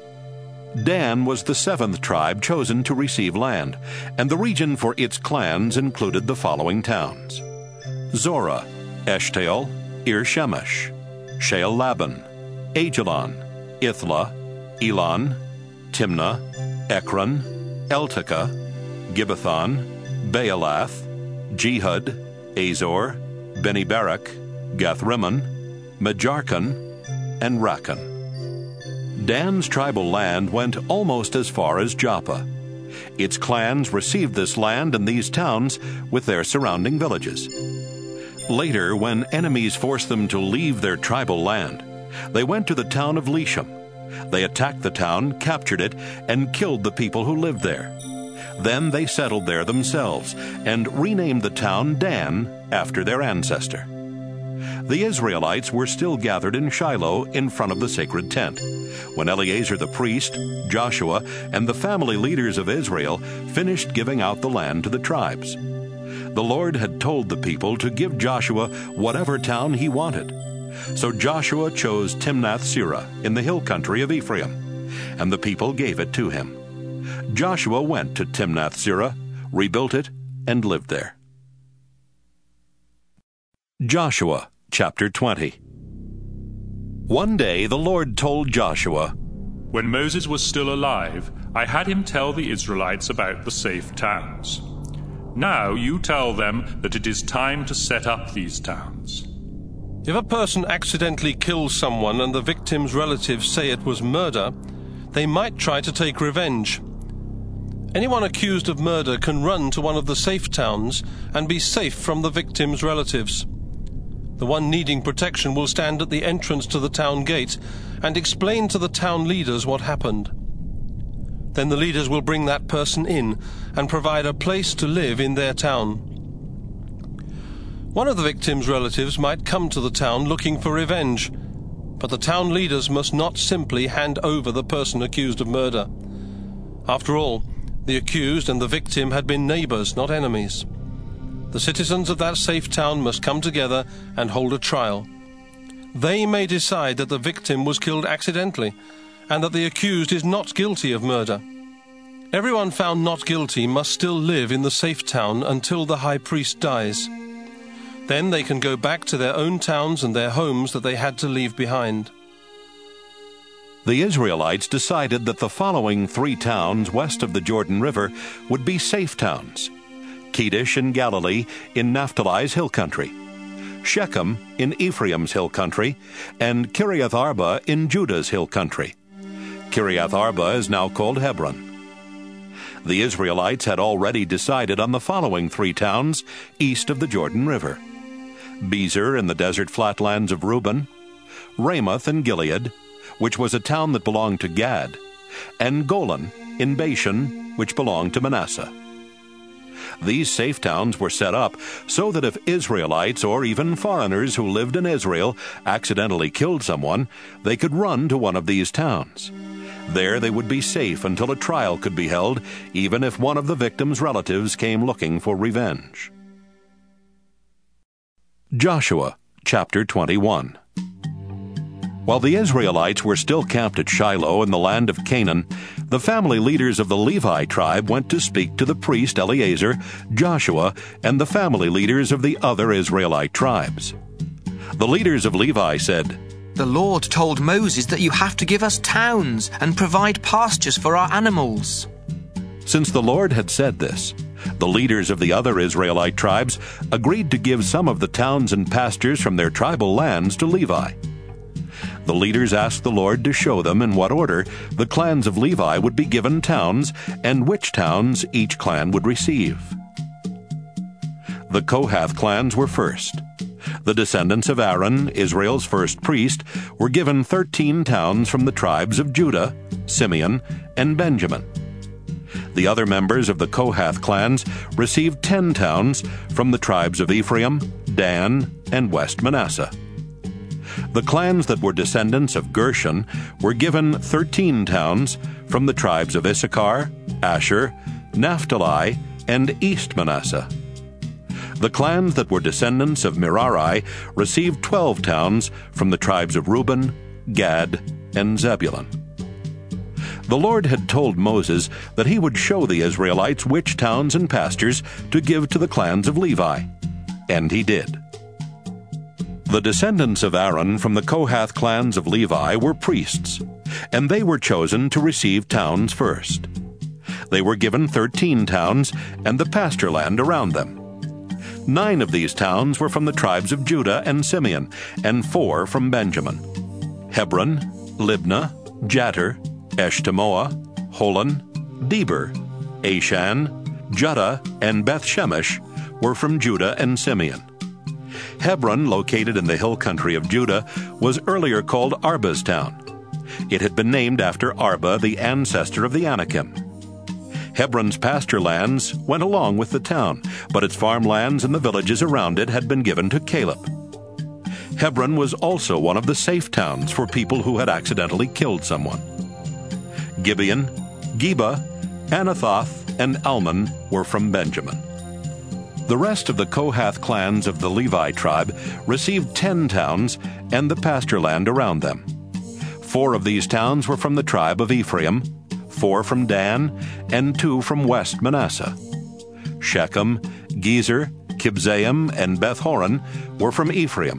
Dan was the seventh tribe chosen to receive land, and the region for its clans included the following towns: Zorah, Eshtaol, Ir-Shemesh, Sheal-Laban, Ajalon, Ithla, Elon, Timnah, Ekron, Eltekah, Gibbethon, Baalath, Jehud, Azor, Beni-Berak, Gath-Rimmon, Mejarkon, and Rakkon. Dan's tribal land went almost as far as Joppa. Its clans received this land and these towns with their surrounding villages. Later, when enemies forced them to leave their tribal land, they went to the town of Leshem. They attacked the town, captured it, and killed the people who lived there. Then they settled there themselves and renamed the town Dan after their ancestor. The Israelites were still gathered in Shiloh in front of the sacred tent when Eleazar the priest, Joshua, and the family leaders of Israel finished giving out the land to the tribes. The Lord had told the people to give Joshua whatever town he wanted. So Joshua chose Timnath-Serah in the hill country of Ephraim, and the people gave it to him. Joshua went to Timnath-Serah, rebuilt it, and lived there. Joshua chapter twenty. One day the Lord told Joshua, "When Moses was still alive, I had him tell the Israelites about the safe towns. Now you tell them that it is time to set up these towns." If a person accidentally kills someone and the victim's relatives say it was murder, they might try to take revenge. Anyone accused of murder can run to one of the safe towns and be safe from the victim's relatives. The one needing protection will stand at the entrance to the town gate and explain to the town leaders what happened. Then the leaders will bring that person in and provide a place to live in their town. One of the victim's relatives might come to the town looking for revenge, but the town leaders must not simply hand over the person accused of murder. After all, the accused and the victim had been neighbors, not enemies. The citizens of that safe town must come together and hold a trial. They may decide that the victim was killed accidentally and that the accused is not guilty of murder. Everyone found not guilty must still live in the safe town until the high priest dies. Then they can go back to their own towns and their homes that they had to leave behind. The Israelites decided that the following three towns west of the Jordan River would be safe towns: Kedesh in Galilee in Naphtali's hill country, Shechem in Ephraim's hill country, and Kiriath Arba in Judah's hill country. Kiriath Arba is now called Hebron. The Israelites had already decided on the following three towns east of the Jordan River: Bezer in the desert flatlands of Reuben, Ramoth in Gilead, which was a town that belonged to Gad, and Golan in Bashan, which belonged to Manasseh. These safe towns were set up so that if Israelites or even foreigners who lived in Israel accidentally killed someone, they could run to one of these towns. There they would be safe until a trial could be held, even if one of the victim's relatives came looking for revenge. Joshua chapter twenty-one. While the Israelites were still camped at Shiloh in the land of Canaan, the family leaders of the Levi tribe went to speak to the priest Eleazar, Joshua, and the family leaders of the other Israelite tribes. The leaders of Levi said, "The Lord told Moses that you have to give us towns and provide pastures for our animals." Since the Lord had said this, the leaders of the other Israelite tribes agreed to give some of the towns and pastures from their tribal lands to Levi. The leaders asked the Lord to show them in what order the clans of Levi would be given towns and which towns each clan would receive. The Kohath clans were first. The descendants of Aaron, Israel's first priest, were given thirteen towns from the tribes of Judah, Simeon, and Benjamin. The other members of the Kohath clans received ten towns from the tribes of Ephraim, Dan, and West Manasseh. The clans that were descendants of Gershon were given thirteen towns from the tribes of Issachar, Asher, Naphtali, and East Manasseh. The clans that were descendants of Merari received twelve towns from the tribes of Reuben, Gad, and Zebulun. The Lord had told Moses that he would show the Israelites which towns and pastures to give to the clans of Levi, and he did. The descendants of Aaron from the Kohath clans of Levi were priests, and they were chosen to receive towns first. They were given thirteen towns and the pasture land around them. Nine of these towns were from the tribes of Judah and Simeon, and four from Benjamin. Hebron, Libnah, Jattir, Eshtemoa, Holon, Deber, Ashan, Judah, and Beth-Shemesh were from Judah and Simeon. Hebron, located in the hill country of Judah, was earlier called Arba's town. It had been named after Arba, the ancestor of the Anakim. Hebron's pasture lands went along with the town, but its farmlands and the villages around it had been given to Caleb. Hebron was also one of the safe towns for people who had accidentally killed someone. Gibeon, Geba, Anathoth, and Almon were from Benjamin. The rest of the Kohath clans of the Levi tribe received ten towns and the pasture land around them. Four of these towns were from the tribe of Ephraim, four from Dan, and two from West Manasseh. Shechem, Gezer, Kibzaim, and Beth-horon were from Ephraim.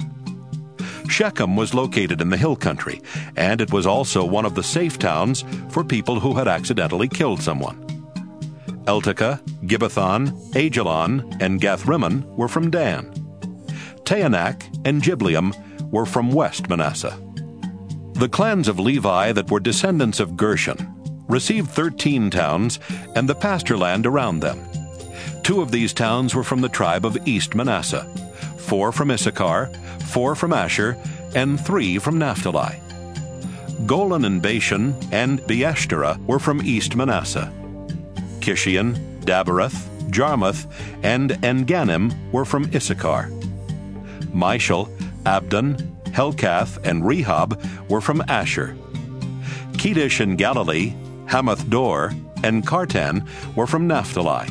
Shechem was located in the hill country, and it was also one of the safe towns for people who had accidentally killed someone. Eltekeh, Gibbethon, Ajalon, and Gathrimmon were from Dan. Taanach and Jibleam were from West Manasseh. The clans of Levi that were descendants of Gershon received thirteen towns and the pasture land around them. Two of these towns were from the tribe of East Manasseh, four from Issachar, four from Asher, and three from Naphtali. Golan and Bashan and Beeshterah were from East Manasseh. Kishion, Daberath, Jarmuth, and Engannim were from Issachar. Mishal, Abdon, Helkath, and Rehob were from Asher. Kedesh in Galilee, Hamath-dor, and Kartan were from Naphtali.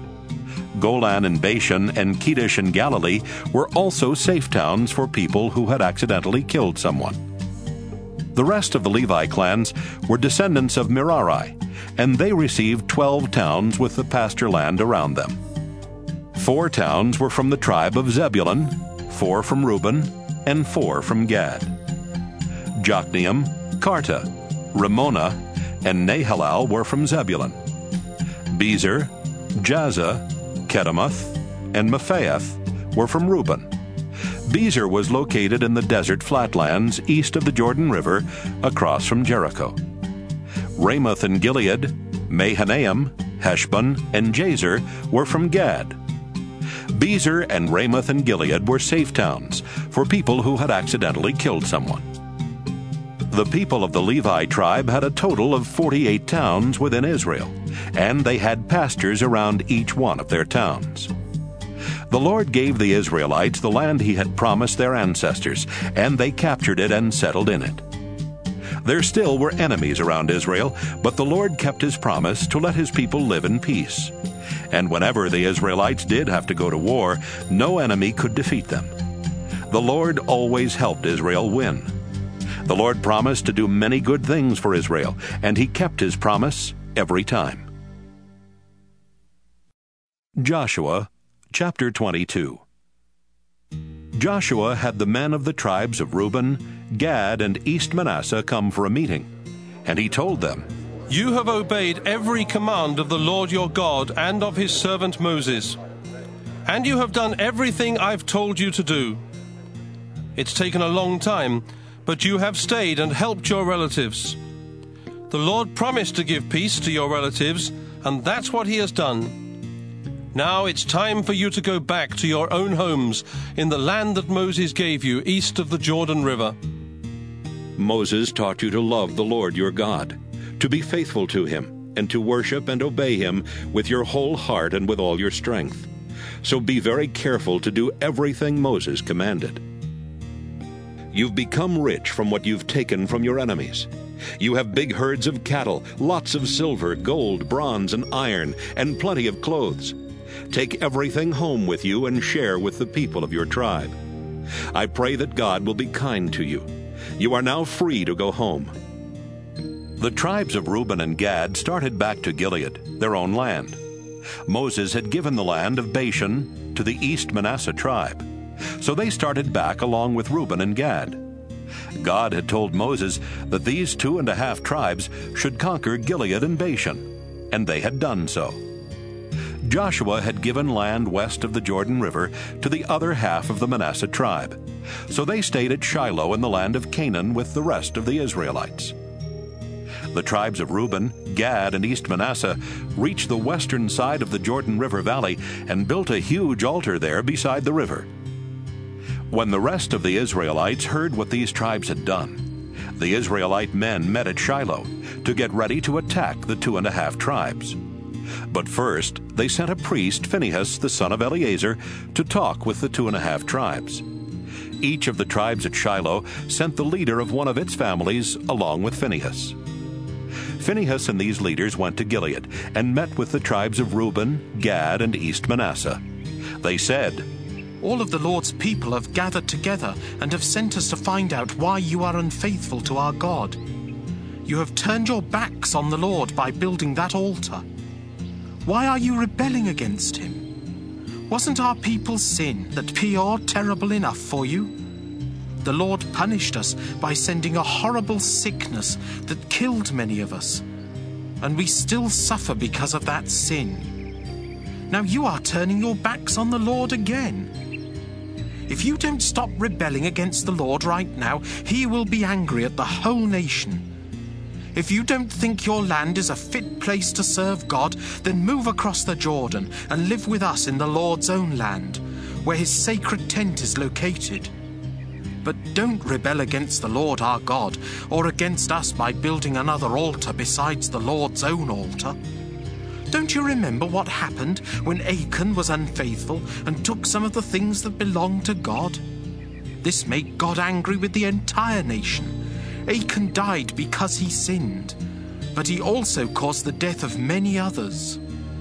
Golan and Bashan and Kedesh in Galilee were also safe towns for people who had accidentally killed someone. The rest of the Levi clans were descendants of Merari, and they received twelve towns with the pasture land around them. Four towns were from the tribe of Zebulun, four from Reuben, and four from Gad. Jokneam, Karta, Ramona, and Nahalal were from Zebulun. Bezer, Jaza, Kedemoth, and Mephaath were from Reuben. Bezer was located in the desert flatlands east of the Jordan River, across from Jericho. Ramoth and Gilead, Mahanaim, Heshbon, and Jazer were from Gad. Bezer and Ramoth and Gilead were safe towns for people who had accidentally killed someone. The people of the Levi tribe had a total of forty-eight towns within Israel, and they had pastures around each one of their towns. The Lord gave the Israelites the land he had promised their ancestors, and they captured it and settled in it. There still were enemies around Israel, but the Lord kept his promise to let his people live in peace. And whenever the Israelites did have to go to war, no enemy could defeat them. The Lord always helped Israel win. The Lord promised to do many good things for Israel, and he kept his promise every time. Joshua chapter twenty-two. Joshua had the men of the tribes of Reuben, Gad, and East Manasseh come for a meeting, and he told them, "You have obeyed every command of the Lord your God and of his servant Moses, and you have done everything I've told you to do. It's taken a long time, but you have stayed and helped your relatives. The Lord promised to give peace to your relatives, and that's what he has done. Now it's time for you to go back to your own homes in the land that Moses gave you east of the Jordan River." Moses taught you to love the Lord your God, to be faithful to him, and to worship and obey him with your whole heart and with all your strength. So be very careful to do everything Moses commanded. You've become rich from what you've taken from your enemies. You have big herds of cattle, lots of silver, gold, bronze, and iron, and plenty of clothes. Take everything home with you and share with the people of your tribe. I pray that God will be kind to you. You are now free to go home." The tribes of Reuben and Gad started back to Gilead, their own land. Moses had given the land of Bashan to the East Manasseh tribe, so they started back along with Reuben and Gad. God had told Moses that these two and a half tribes should conquer Gilead and Bashan, and they had done so. Joshua had given land west of the Jordan River to the other half of the Manasseh tribe, so they stayed at Shiloh in the land of Canaan with the rest of the Israelites. The tribes of Reuben, Gad, and East Manasseh reached the western side of the Jordan River Valley and built a huge altar there beside the river. When the rest of the Israelites heard what these tribes had done, the Israelite men met at Shiloh to get ready to attack the two and a half tribes. But first, they sent a priest, Phinehas, the son of Eleazar, to talk with the two and a half tribes. Each of the tribes at Shiloh sent the leader of one of its families along with Phinehas. Phinehas and these leaders went to Gilead and met with the tribes of Reuben, Gad, and East Manasseh. They said, "All of the Lord's people have gathered together and have sent us to find out why you are unfaithful to our God. You have turned your backs on the Lord by building that altar. Why are you rebelling against him? Wasn't our people's sin, that Peor, terrible enough for you? The Lord punished us by sending a horrible sickness that killed many of us, and we still suffer because of that sin. Now you are turning your backs on the Lord again. If you don't stop rebelling against the Lord right now, he will be angry at the whole nation. If you don't think your land is a fit place to serve God, then move across the Jordan and live with us in the Lord's own land, where his sacred tent is located. But don't rebel against the Lord our God, or against us by building another altar besides the Lord's own altar. Don't you remember what happened when Achan was unfaithful and took some of the things that belonged to God? This made God angry with the entire nation. Achan died because he sinned, but he also caused the death of many others."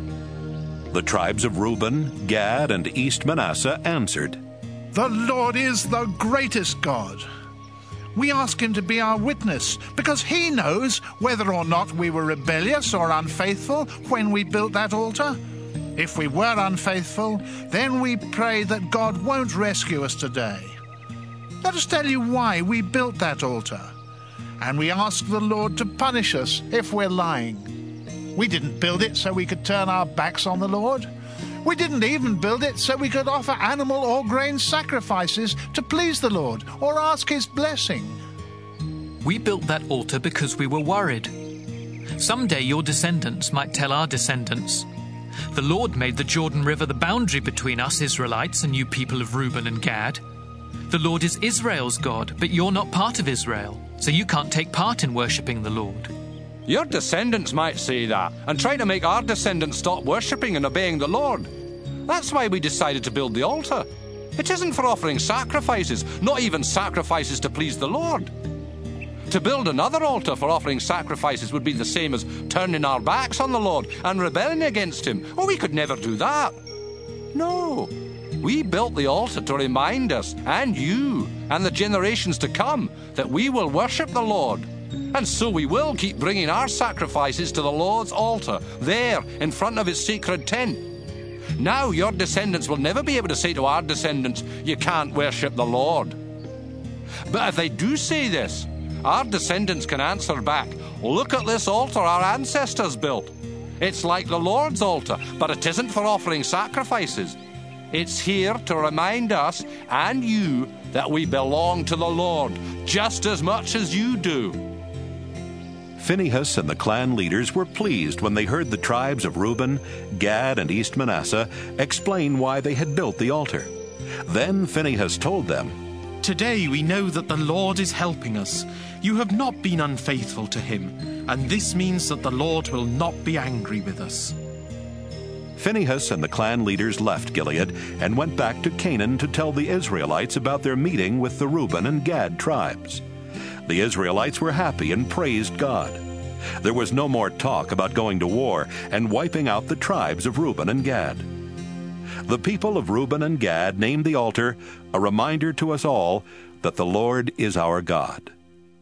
The tribes of Reuben, Gad, and East Manasseh answered, "The Lord is the greatest God. we ask him to be our witness, because he knows whether or not we were rebellious or unfaithful when we built that altar. If we were unfaithful, then we pray that God won't rescue us today. Let us tell you why we built that altar. And we ask the Lord to punish us if we're lying. We didn't build it so we could turn our backs on the Lord. We didn't even build it so we could offer animal or grain sacrifices to please the Lord or ask his blessing. We built that altar because we were worried. Someday your descendants might tell our descendants, "The Lord made the Jordan River the boundary between us Israelites and you people of Reuben and Gad. The Lord is Israel's God, but you're not part of Israel, so you can't take part in worshipping the Lord." Your descendants might say that and try to make our descendants stop worshipping and obeying the Lord. That's why we decided to build the altar. It isn't for offering sacrifices, not even sacrifices to please the Lord. To build another altar for offering sacrifices would be the same as turning our backs on the Lord and rebelling against him. Oh, we could never do that. No, we built the altar to remind us, and you, and the generations to come, that we will worship the Lord. And so we will keep bringing our sacrifices to the Lord's altar, there, in front of his sacred tent. Now your descendants will never be able to say to our descendants, "You can't worship the Lord." But if they do say this, our descendants can answer back, "Look at this altar our ancestors built. It's like the Lord's altar, but it isn't for offering sacrifices. It's here to remind us and you that we belong to the Lord just as much as you do." Phinehas and the clan leaders were pleased when they heard the tribes of Reuben, Gad, and East Manasseh explain why they had built the altar. Then Phinehas told them, "Today we know that the Lord is helping us. You have not been unfaithful to him, and this means that the Lord will not be angry with us." Phinehas and the clan leaders left Gilead and went back to Canaan to tell the Israelites about their meeting with the Reuben and Gad tribes. The Israelites were happy and praised God. There was no more talk about going to war and wiping out the tribes of Reuben and Gad. The people of Reuben and Gad named the altar a reminder to us all that the Lord is our God.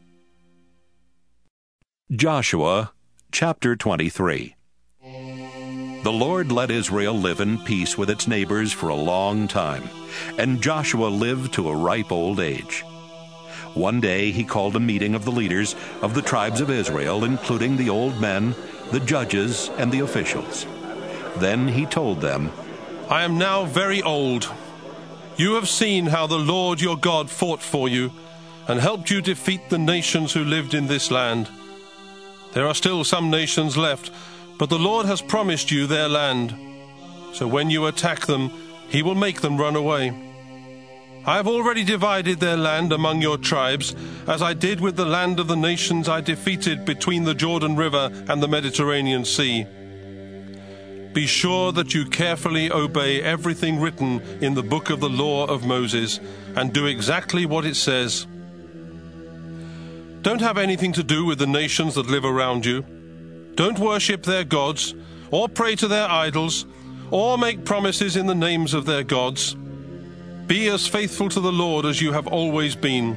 Joshua chapter twenty-three. The Lord let Israel live in peace with its neighbors for a long time, and Joshua lived to a ripe old age. One day he called a meeting of the leaders of the tribes of Israel, including the old men, the judges, and the officials. Then he told them, "I am now very old. You have seen how the Lord your God fought for you and helped you defeat the nations who lived in this land. There are still some nations left, but the Lord has promised you their land. So when you attack them, he will make them run away. I have already divided their land among your tribes, as I did with the land of the nations I defeated between the Jordan River and the Mediterranean Sea. Be sure that you carefully obey everything written in the book of the law of Moses, and do exactly what it says. Don't have anything to do with the nations that live around you. Don't worship their gods, or pray to their idols, or make promises in the names of their gods. Be as faithful to the Lord as you have always been.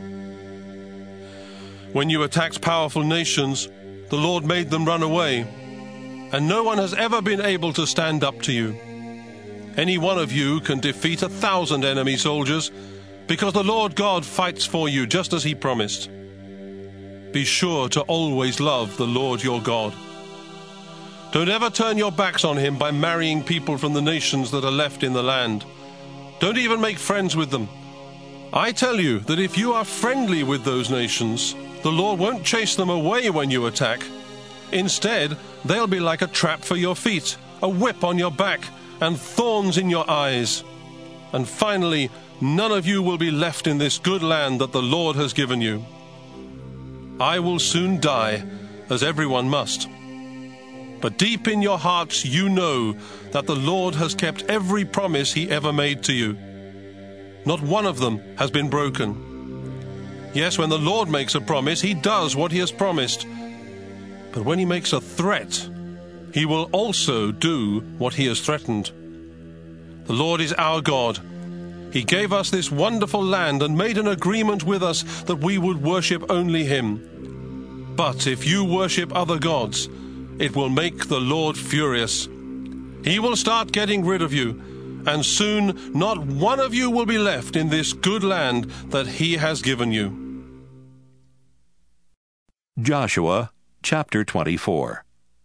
When you attacked powerful nations, the Lord made them run away, and no one has ever been able to stand up to you. Any one of you can defeat a thousand enemy soldiers, because the Lord God fights for you just as he promised. Be sure to always love the Lord your God. Don't ever turn your backs on him by marrying people from the nations that are left in the land. Don't even make friends with them. I tell you that if you are friendly with those nations, the Lord won't chase them away when you attack. Instead, they'll be like a trap for your feet, a whip on your back, and thorns in your eyes. And finally, none of you will be left in this good land that the Lord has given you. I will soon die, as everyone must. But deep in your hearts you know that the Lord has kept every promise he ever made to you. Not one of them has been broken. Yes, when the Lord makes a promise, he does what he has promised. But when he makes a threat, he will also do what he has threatened. The Lord is our God. He gave us this wonderful land and made an agreement with us that we would worship only him. But if you worship other gods, it will make the Lord furious. He will start getting rid of you, and soon not one of you will be left in this good land that he has given you. Joshua chapter twenty-four.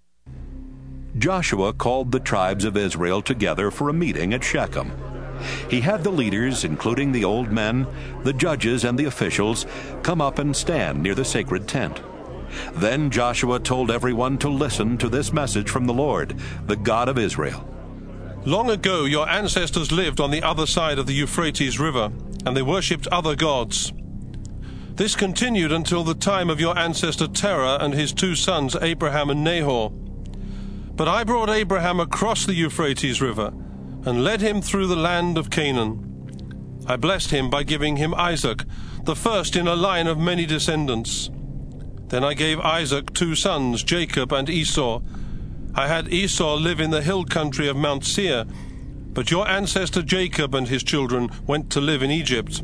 Joshua called the tribes of Israel together for a meeting at Shechem. He had the leaders, including the old men, the judges, and the officials, come up and stand near the sacred tent. Then Joshua told everyone to listen to this message from the Lord, the God of Israel. Long ago your ancestors lived on the other side of the Euphrates River, and they worshipped other gods. This continued until the time of your ancestor Terah and his two sons Abraham and Nahor. But I brought Abraham across the Euphrates River and led him through the land of Canaan. I blessed him by giving him Isaac, the first in a line of many descendants. Then I gave Isaac two sons, Jacob and Esau. I had Esau live in the hill country of Mount Seir, but your ancestor Jacob and his children went to live in Egypt.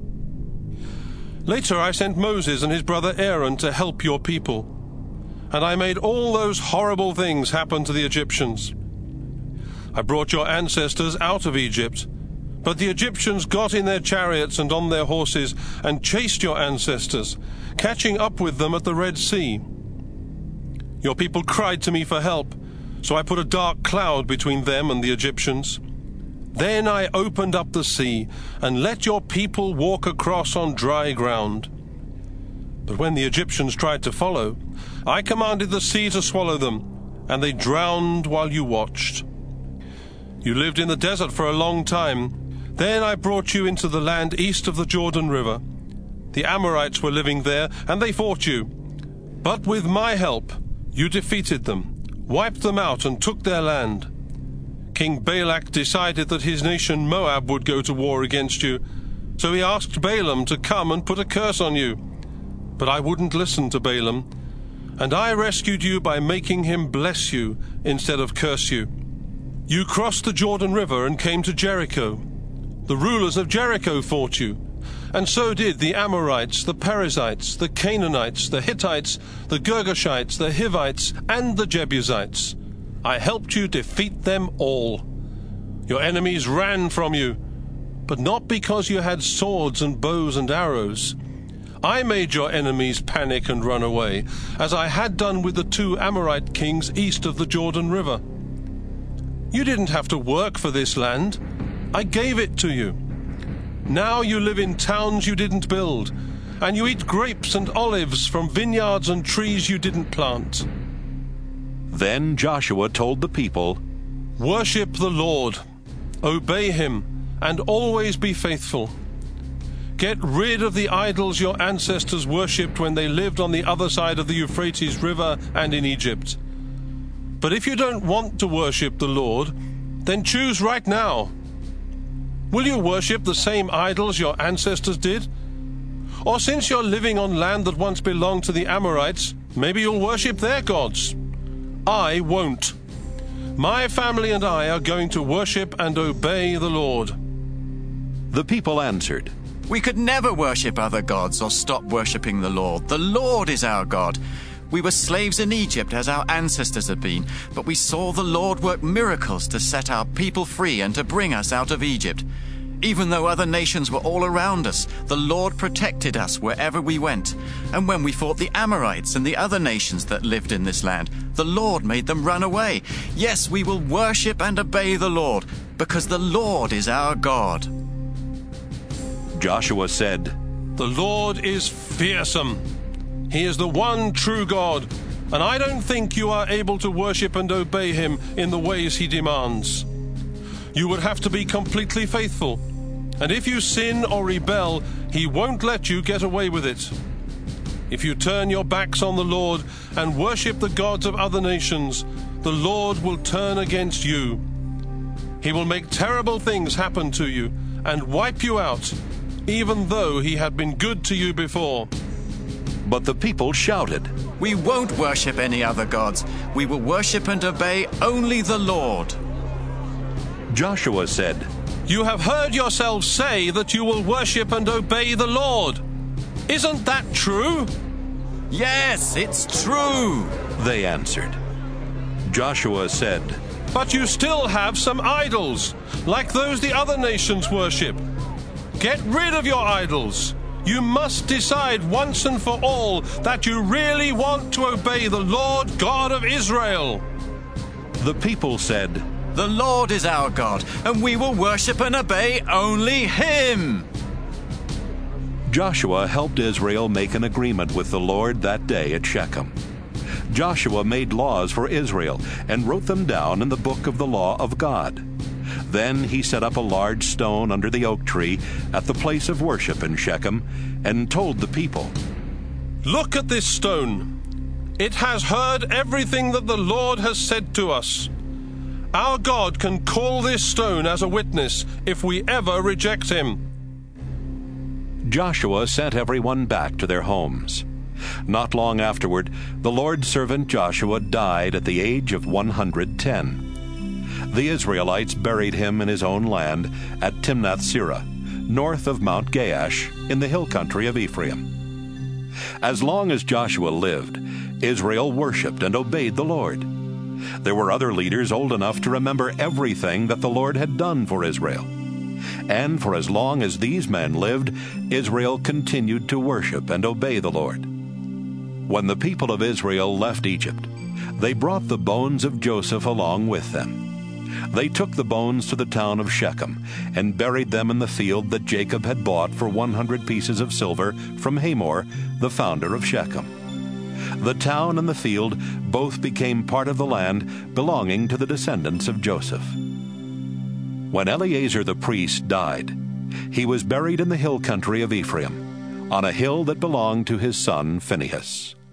Later I sent Moses and his brother Aaron to help your people, and I made all those horrible things happen to the Egyptians. I brought your ancestors out of Egypt, but the Egyptians got in their chariots and on their horses and chased your ancestors, catching up with them at the Red Sea. Your people cried to me for help, so I put a dark cloud between them and the Egyptians. Then I opened up the sea and let your people walk across on dry ground. But when the Egyptians tried to follow, I commanded the sea to swallow them, and they drowned while you watched. You lived in the desert for a long time. Then I brought you into the land east of the Jordan River. The Amorites were living there, and they fought you. But with my help, you defeated them, wiped them out, and took their land. King Balak decided that his nation Moab would go to war against you, so he asked Balaam to come and put a curse on you. But I wouldn't listen to Balaam, and I rescued you by making him bless you instead of curse you. You crossed the Jordan River and came to Jericho. The rulers of Jericho fought you, and so did the Amorites, the Perizzites, the Canaanites, the Hittites, the Girgashites, the Hivites, and the Jebusites. I helped you defeat them all. Your enemies ran from you, but not because you had swords and bows and arrows. I made your enemies panic and run away, as I had done with the two Amorite kings east of the Jordan River. You didn't have to work for this land. I gave it to you. Now you live in towns you didn't build, and you eat grapes and olives from vineyards and trees you didn't plant. Then Joshua told the people, Worship the Lord, obey him, and always be faithful. Get rid of the idols your ancestors worshipped when they lived on the other side of the Euphrates River and in Egypt. But if you don't want to worship the Lord, then choose right now. Will you worship the same idols your ancestors did? Or since you're living on land that once belonged to the Amorites, maybe you'll worship their gods. I won't. My family and I are going to worship and obey the Lord. The people answered, We could never worship other gods or stop worshipping the Lord. The Lord is our God. We were slaves in Egypt as our ancestors had been, but we saw the Lord work miracles to set our people free and to bring us out of Egypt. Even though other nations were all around us, the Lord protected us wherever we went. And when we fought the Amorites and the other nations that lived in this land, the Lord made them run away. Yes, we will worship and obey the Lord, because the Lord is our God. Joshua said, The Lord is fearsome. He is the one true God, and I don't think you are able to worship and obey him in the ways he demands. You would have to be completely faithful, and if you sin or rebel, he won't let you get away with it. If you turn your backs on the Lord and worship the gods of other nations, the Lord will turn against you. He will make terrible things happen to you and wipe you out, even though he had been good to you before. But the people shouted, We won't worship any other gods. We will worship and obey only the Lord. Joshua said, You have heard yourselves say that you will worship and obey the Lord. Isn't that true? Yes, it's true, they answered. Joshua said, But you still have some idols, like those the other nations worship. Get rid of your idols. You must decide once and for all that you really want to obey the Lord God of Israel. The people said, The Lord is our God, and we will worship and obey only Him. Joshua helped Israel make an agreement with the Lord that day at Shechem. Joshua made laws for Israel and wrote them down in the book of the law of God. Then he set up a large stone under the oak tree at the place of worship in Shechem and told the people, Look at this stone. It has heard everything that the Lord has said to us. Our God can call this stone as a witness if we ever reject him. Joshua sent everyone back to their homes. Not long afterward, the Lord's servant Joshua died at the age of one hundred ten. The Israelites buried him in his own land at Timnath-Serah, north of Mount Gaash, in the hill country of Ephraim. As long as Joshua lived, Israel worshipped and obeyed the Lord. There were other leaders old enough to remember everything that the Lord had done for Israel. And for as long as these men lived, Israel continued to worship and obey the Lord. When the people of Israel left Egypt, they brought the bones of Joseph along with them. They took the bones to the town of Shechem and buried them in the field that Jacob had bought for one hundred pieces of silver from Hamor, the founder of Shechem. The town and the field both became part of the land belonging to the descendants of Joseph. When Eleazar the priest died, he was buried in the hill country of Ephraim, on a hill that belonged to his son Phinehas.